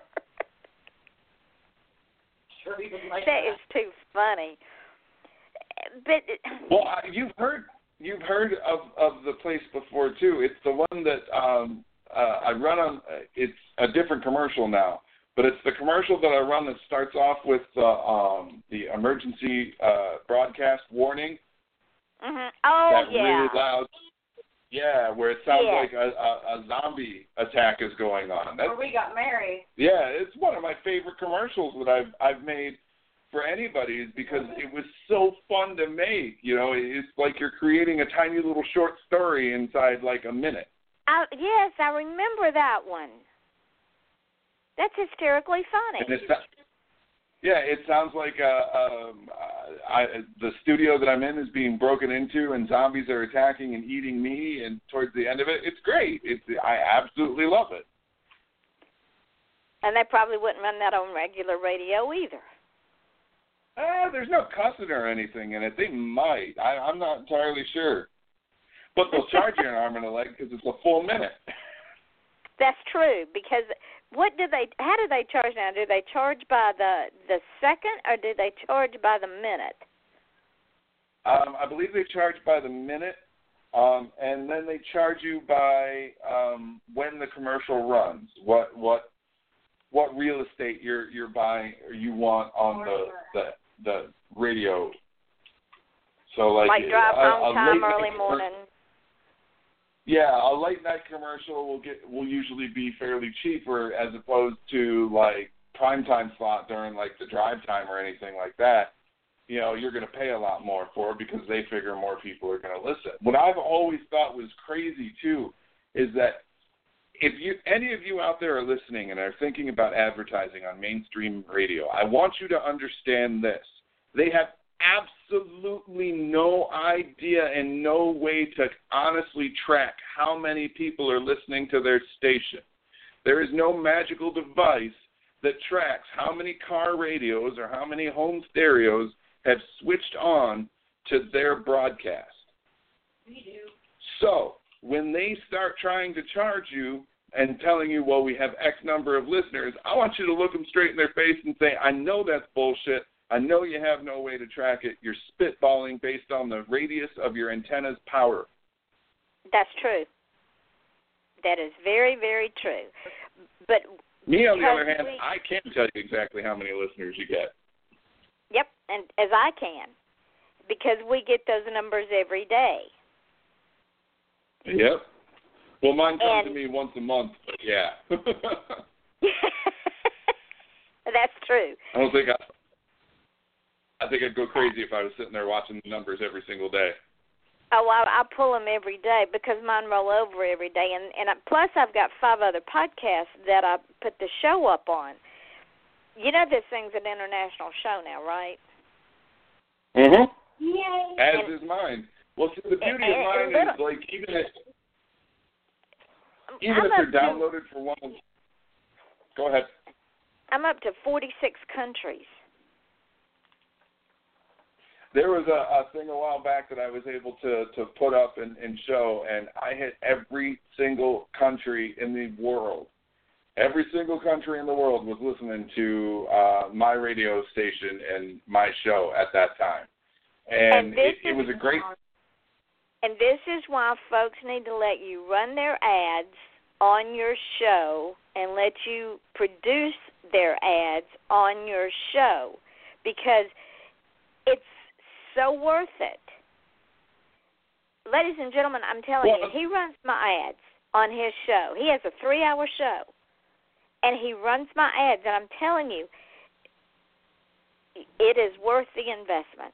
That is too funny. But well, you've heard of the place before too. It's the one that I run on. It's a different commercial now, but it's the commercial that I run that starts off with the emergency broadcast warning. Mm-hmm. Oh, that yeah. Really loud. Yeah, where it sounds like a zombie attack is going on. Where we got married. Yeah, it's one of my favorite commercials that I've made for anybody, because it was so fun to make. You know, it's like you're creating a tiny little short story inside like a minute. Yes, I remember that one. That's hysterically funny. And it sounds like the studio that I'm in is being broken into, and zombies are attacking and eating me. And towards the end of it, it's great. I absolutely love it. And they probably wouldn't run that on regular radio either. There's no cussing or anything in it. They might. I'm not entirely sure. But they'll charge you an arm and a leg because it's a full minute. That's true, because how do they charge now? Do they charge by the second, or do they charge by the minute? I believe they charge by the minute, and then they charge you by when the commercial runs. What real estate you're buying or you want on the radio. So like drive home time early morning. Yeah, a late night commercial will usually be fairly cheaper as opposed to like primetime slot during like the drive time or anything like that. You know, you're going to pay a lot more for it because they figure more people are going to listen. What I've always thought was crazy too is that if any of you out there are listening and are thinking about advertising on mainstream radio, I want you to understand this. They have absolutely no idea and no way to honestly track how many people are listening to their station. There is no magical device that tracks how many car radios or how many home stereos have switched on to their broadcast. We do. So when they start trying to charge you and telling you, well, we have X number of listeners, I want you to look them straight in their face and say, I know that's bullshit. I know you have no way to track it. You're spitballing based on the radius of your antenna's power. That's true. That is very, very true. But me, on the other hand, I can't tell you exactly how many listeners you get. Yep, and as I can, because we get those numbers every day. Yep. Well, mine comes to me once a month, but yeah. That's true. I think I'd go crazy if I was sitting there watching the numbers every single day. Oh, I pull them every day because mine roll over every day. And plus I've got 5 other podcasts that I put the show up on. You know this thing's an international show now, right? Mm-hmm. Yay. As is mine. Well, see, the beauty of mine is, like, even if they're downloaded for one of... Go ahead. I'm up to 46 countries. There was a thing a while back that I was able to put up and show, and I hit every single country in the world. Every single country in the world was listening to my radio station and my show at that time. And it was a great... And this is why folks need to let you run their ads on your show and let you produce their ads on your show, because it's so worth it. Ladies and gentlemen, I'm telling you, he runs my ads on his show. He has a 3-hour show, and he runs my ads, and I'm telling you, it is worth the investment.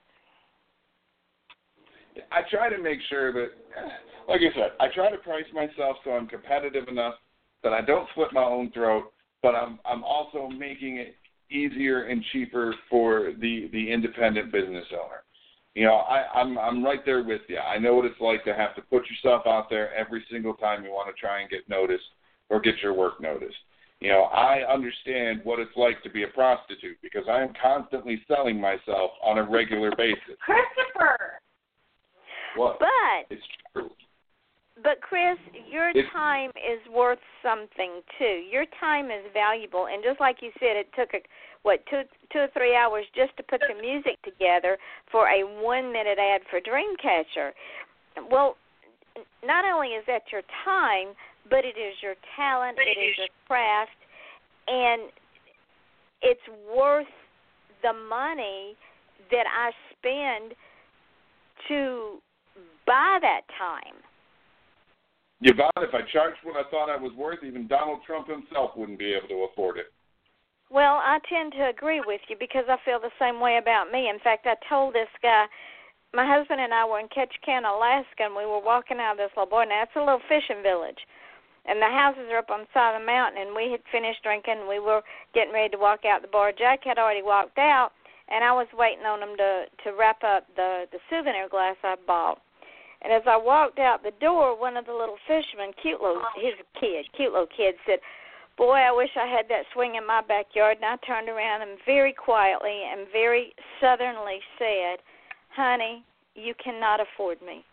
I try to make sure that, like I said, I try to price myself so I'm competitive enough that I don't slit my own throat, but I'm also making it easier and cheaper for the independent business owner. You know, I'm right there with you. I know what it's like to have to put yourself out there every single time you want to try and get noticed or get your work noticed. You know, I understand what it's like to be a prostitute because I am constantly selling myself on a regular basis. Christopher! What? But it's true. But, Chris, your time is worth something, too. Your time is valuable. And just like you said, it took, two or 3 hours just to put the music together for a 1-minute ad for Dreamcatcher. Well, not only is that your time, but it is your talent, it is your craft, and it's worth the money that I spend to buy that time. Yvonne, if I charged what I thought I was worth, even Donald Trump himself wouldn't be able to afford it. Well, I tend to agree with you because I feel the same way about me. In fact, I told this guy, my husband and I were in Ketchikan, Alaska, and we were walking out of this little boy. Now, it's a little fishing village, and the houses are up on the side of the mountain, and we had finished drinking. We were getting ready to walk out the bar. Jack had already walked out, and I was waiting on him to wrap up the souvenir glass I bought. And as I walked out the door, one of the little fishermen, cute little kid, said, "Boy, I wish I had that swing in my backyard." And I turned around and very quietly and very southernly said, "Honey, you cannot afford me."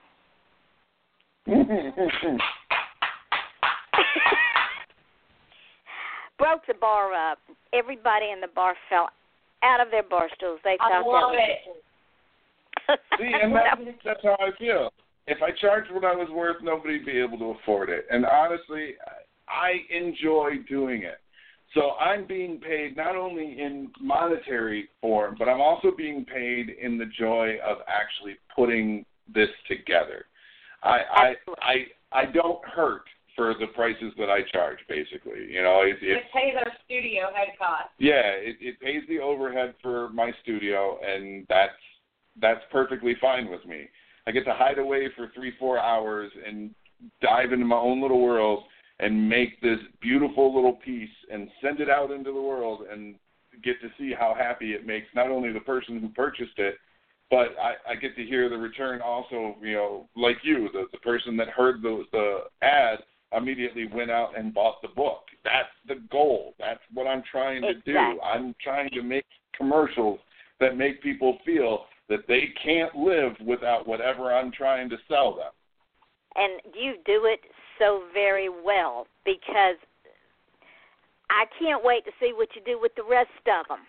Broke the bar up. Everybody in the bar fell out of their bar stools. They thought I love it. See, and that's how I feel. If I charged what I was worth, nobody'd be able to afford it. And honestly, I enjoy doing it. So I'm being paid not only in monetary form, but I'm also being paid in the joy of actually putting this together. I don't hurt for the prices that I charge, basically. You know, it pays our studio head cost. Yeah, it pays the overhead for my studio, and that's perfectly fine with me. I get to hide away for 3-4 hours and dive into my own little world and make this beautiful little piece and send it out into the world and get to see how happy it makes not only the person who purchased it, but I get to hear the return also, you know, like you, the person that heard the ad immediately went out and bought the book. That's the goal. That's what I'm trying to do. I'm trying to make commercials that make people feel that they can't live without whatever I'm trying to sell them. And you do it so very well because I can't wait to see what you do with the rest of them.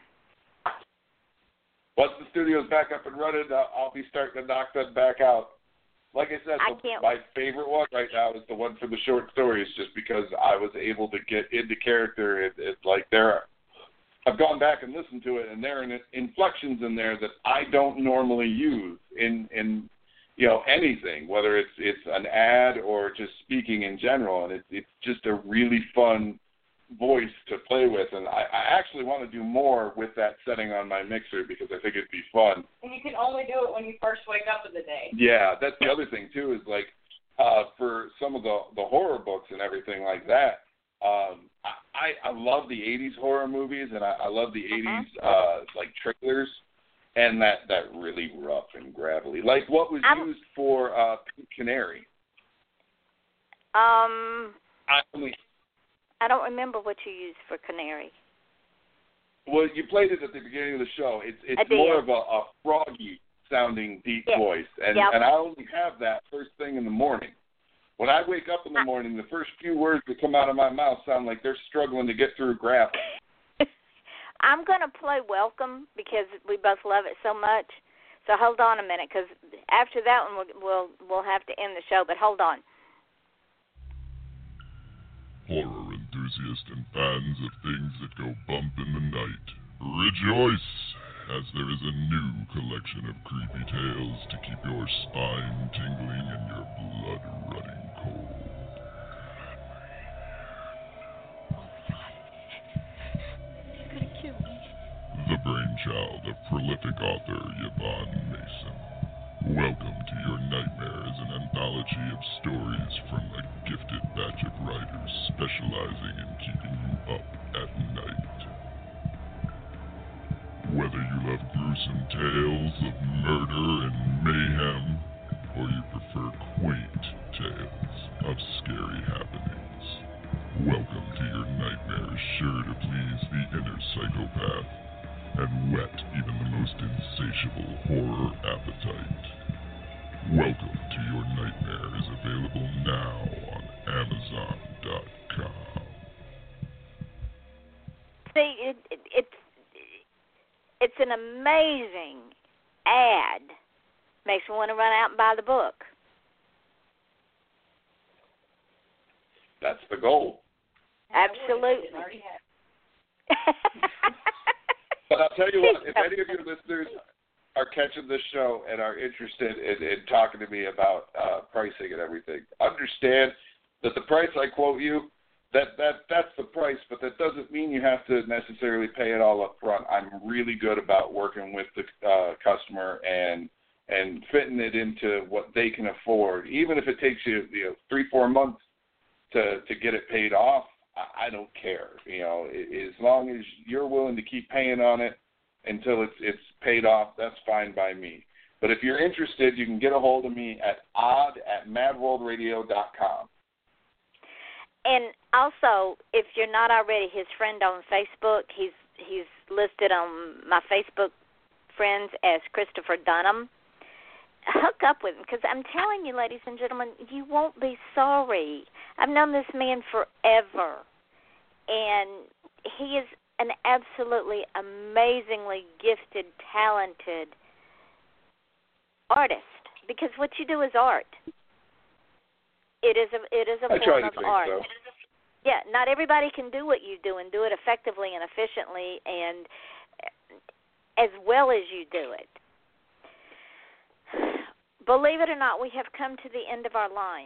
Once the studio's back up and running, I'll be starting to knock that back out. Like I said, my favorite one right now is the one for the short stories, just because I was able to get into character. It's like I've gone back and listened to it, and there are inflections in there that I don't normally use in you know, anything, whether it's an ad or just speaking in general, and it's just a really fun voice to play with, and I actually want to do more with that setting on my mixer because I think it'd be fun. And you can only do it when you first wake up of the day. Yeah, that's the other thing too, is like for some of the horror books and everything like that, I love the 80s horror movies, and I love the 80s like trailers, and that really rough and gravelly. Like what was used for Pink Canary? I don't remember what you used for Canary. Well, you played it at the beginning of the show. It's more of a froggy-sounding deep voice, and I only have that first thing in the morning. When I wake up in the morning, the first few words that come out of my mouth sound like they're struggling to get through gravel. I'm going to play Welcome because we both love it so much. So hold on a minute, because after that one we'll have to end the show, but hold on. Horror enthusiasts enthusiasts and fans of things that go bump in the night, rejoice, as there is a new collection of creepy tales to keep your spine tingling and your blood running cold. The brainchild of prolific author Yvonne Mason. Welcome to Your Nightmare is an anthology of stories from a gifted batch of writers specializing in keeping you up at night. Whether you love gruesome tales of murder and mayhem, or you prefer quaint tales of scary happenings, welcome to Your Nightmare is sure to please the inner psychopath and whet even the most insatiable horror appetite. Welcome to Your Nightmare is available now on Amazon.com. See, it's an amazing ad. Makes me want to run out and buy the book. That's the goal. Absolutely. But I'll tell you what, if any of your listeners are catching this show and are interested in talking to me about pricing and everything, understand that the price I quote you, that's the price, but that doesn't mean you have to necessarily pay it all up front. I'm really good about working with the customer and fitting it into what they can afford. Even if it takes you 3-4 months to get it paid off, I don't care. As long as you're willing to keep paying on it until it's paid off, that's fine by me. But if you're interested, you can get a hold of me at odd@madworldradio.com. And also, if you're not already his friend on Facebook, he's listed on my Facebook friends as Christopher Dunham. Hook up with him, because I'm telling you, ladies and gentlemen, you won't be sorry. I've known this man forever, and he is an absolutely amazingly gifted, talented artist, because what you do is art. It is a form of art. So. Yeah, not everybody can do what you do and do it effectively and efficiently and as well as you do it. Believe it or not, we have come to the end of our line.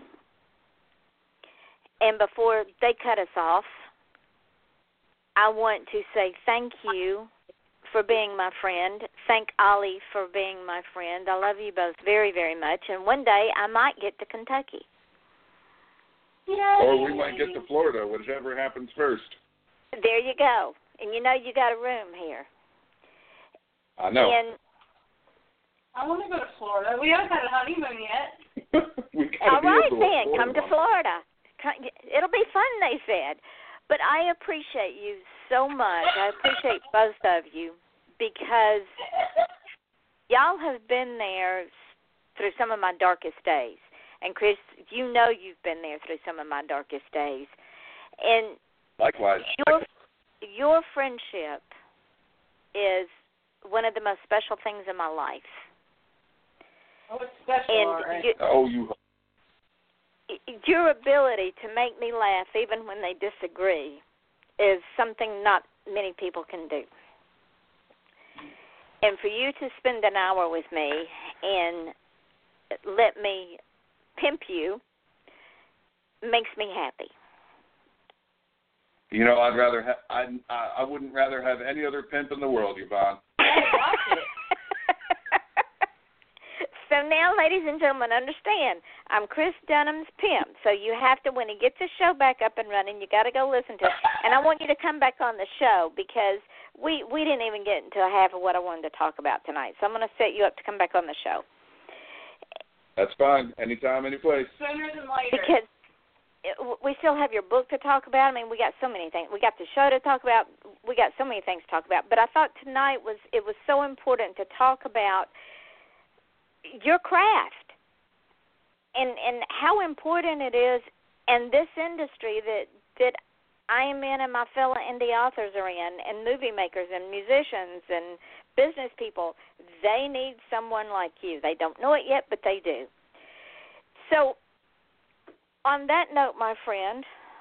And before they cut us off, I want to say thank you for being my friend. Thank Ollie for being my friend. I love you both very, very much. And one day I might get to Kentucky. Yay. Or we might get to Florida, whichever happens first. There you go. And you know you got a room here. I know. And I want to go to Florida. We haven't had a honeymoon yet. all right, then. Come to Florida. It'll be fun, they said. But I appreciate you so much. I appreciate both of you because y'all have been there through some of my darkest days. And, Chris, you know you've been there through some of my darkest days. And likewise. Your friendship is one of the most special things in my life. Oh, it's special, your ability to make me laugh even when they disagree is something not many people can do. And for you to spend an hour with me and let me pimp you makes me happy. I'd rather I wouldn't rather have any other pimp in the world, Yvonne. So now, ladies and gentlemen, understand, I'm Chris Dunham's pimp. So you have to, when he gets his show back up and running, you got to go listen to it. And I want you to come back on the show because we didn't even get into half of what I wanted to talk about tonight. So I'm going to set you up to come back on the show. That's fine. Anytime, any place. Sooner than later. Because we still have your book to talk about. I mean, we got so many things. We got the show to talk about. We got so many things to talk about. But I thought tonight it was so important to talk about your craft and how important it is in this industry that I am in and my fellow indie authors are in, and movie makers and musicians and business people. They need someone like you. They don't know it yet, but they do. So on that note, my friend,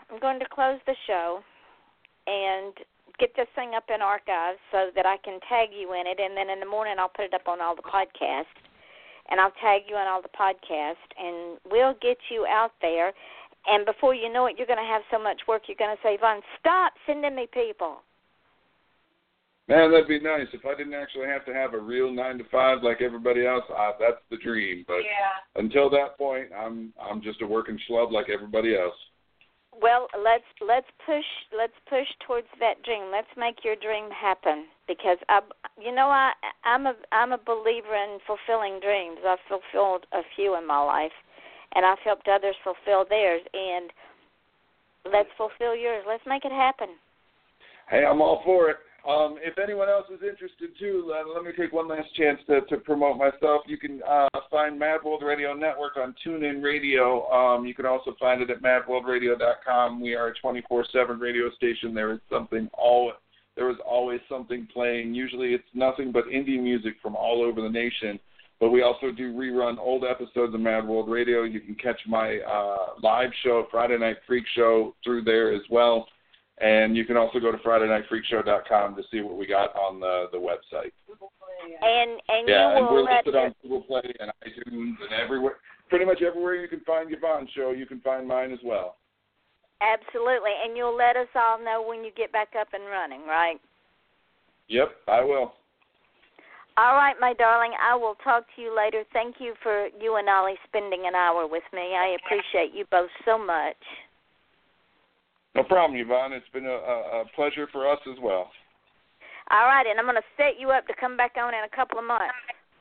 I'm going to close the show and get this thing up in archives so that I can tag you in it, and then in the morning I'll put it up on all the podcasts, and I'll tag you in all the podcasts, and we'll get you out there, and before you know it, you're going to have so much work, you're going to say, Yvonne, stop sending me people. Man, that'd be nice. If I didn't actually have to have a real 9-to-5 like everybody else, that's the dream. But until that point, I'm just a working schlub like everybody else. Well, let's push towards that dream. Let's make your dream happen, because I'm a believer in fulfilling dreams. I've fulfilled a few in my life, and I've helped others fulfill theirs. And let's fulfill yours. Let's make it happen. Hey, I'm all for it. If anyone else is interested, too, let me take one last chance to promote myself. You can find Mad World Radio Network on TuneIn Radio. You can also find it at madworldradio.com. We are a 24/7 radio station. There is always something playing. Usually it's nothing but indie music from all over the nation. But we also do rerun old episodes of Mad World Radio. You can catch my live show, Friday Night Freak Show, through there as well. And you can also go to FridayNightFreakShow.com to see what we got on the website. And we're listed on Google Play and iTunes and everywhere. Pretty much everywhere you can find Yvonne's show, you can find mine as well. Absolutely. And you'll let us all know when you get back up and running, right? Yep, I will. All right, my darling. I will talk to you later. Thank you for you and Ollie spending an hour with me. I appreciate you both so much. No problem, Yvonne. It's been a pleasure for us as well. All right, and I'm going to set you up to come back on in a couple of months.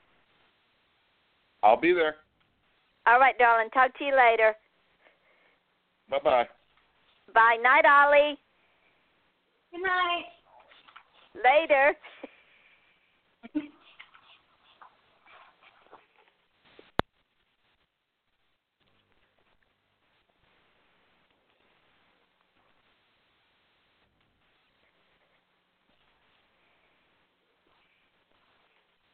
I'll be there. All right, darling. Talk to you later. Bye-bye. Bye. Night, Ollie. Good night. Later.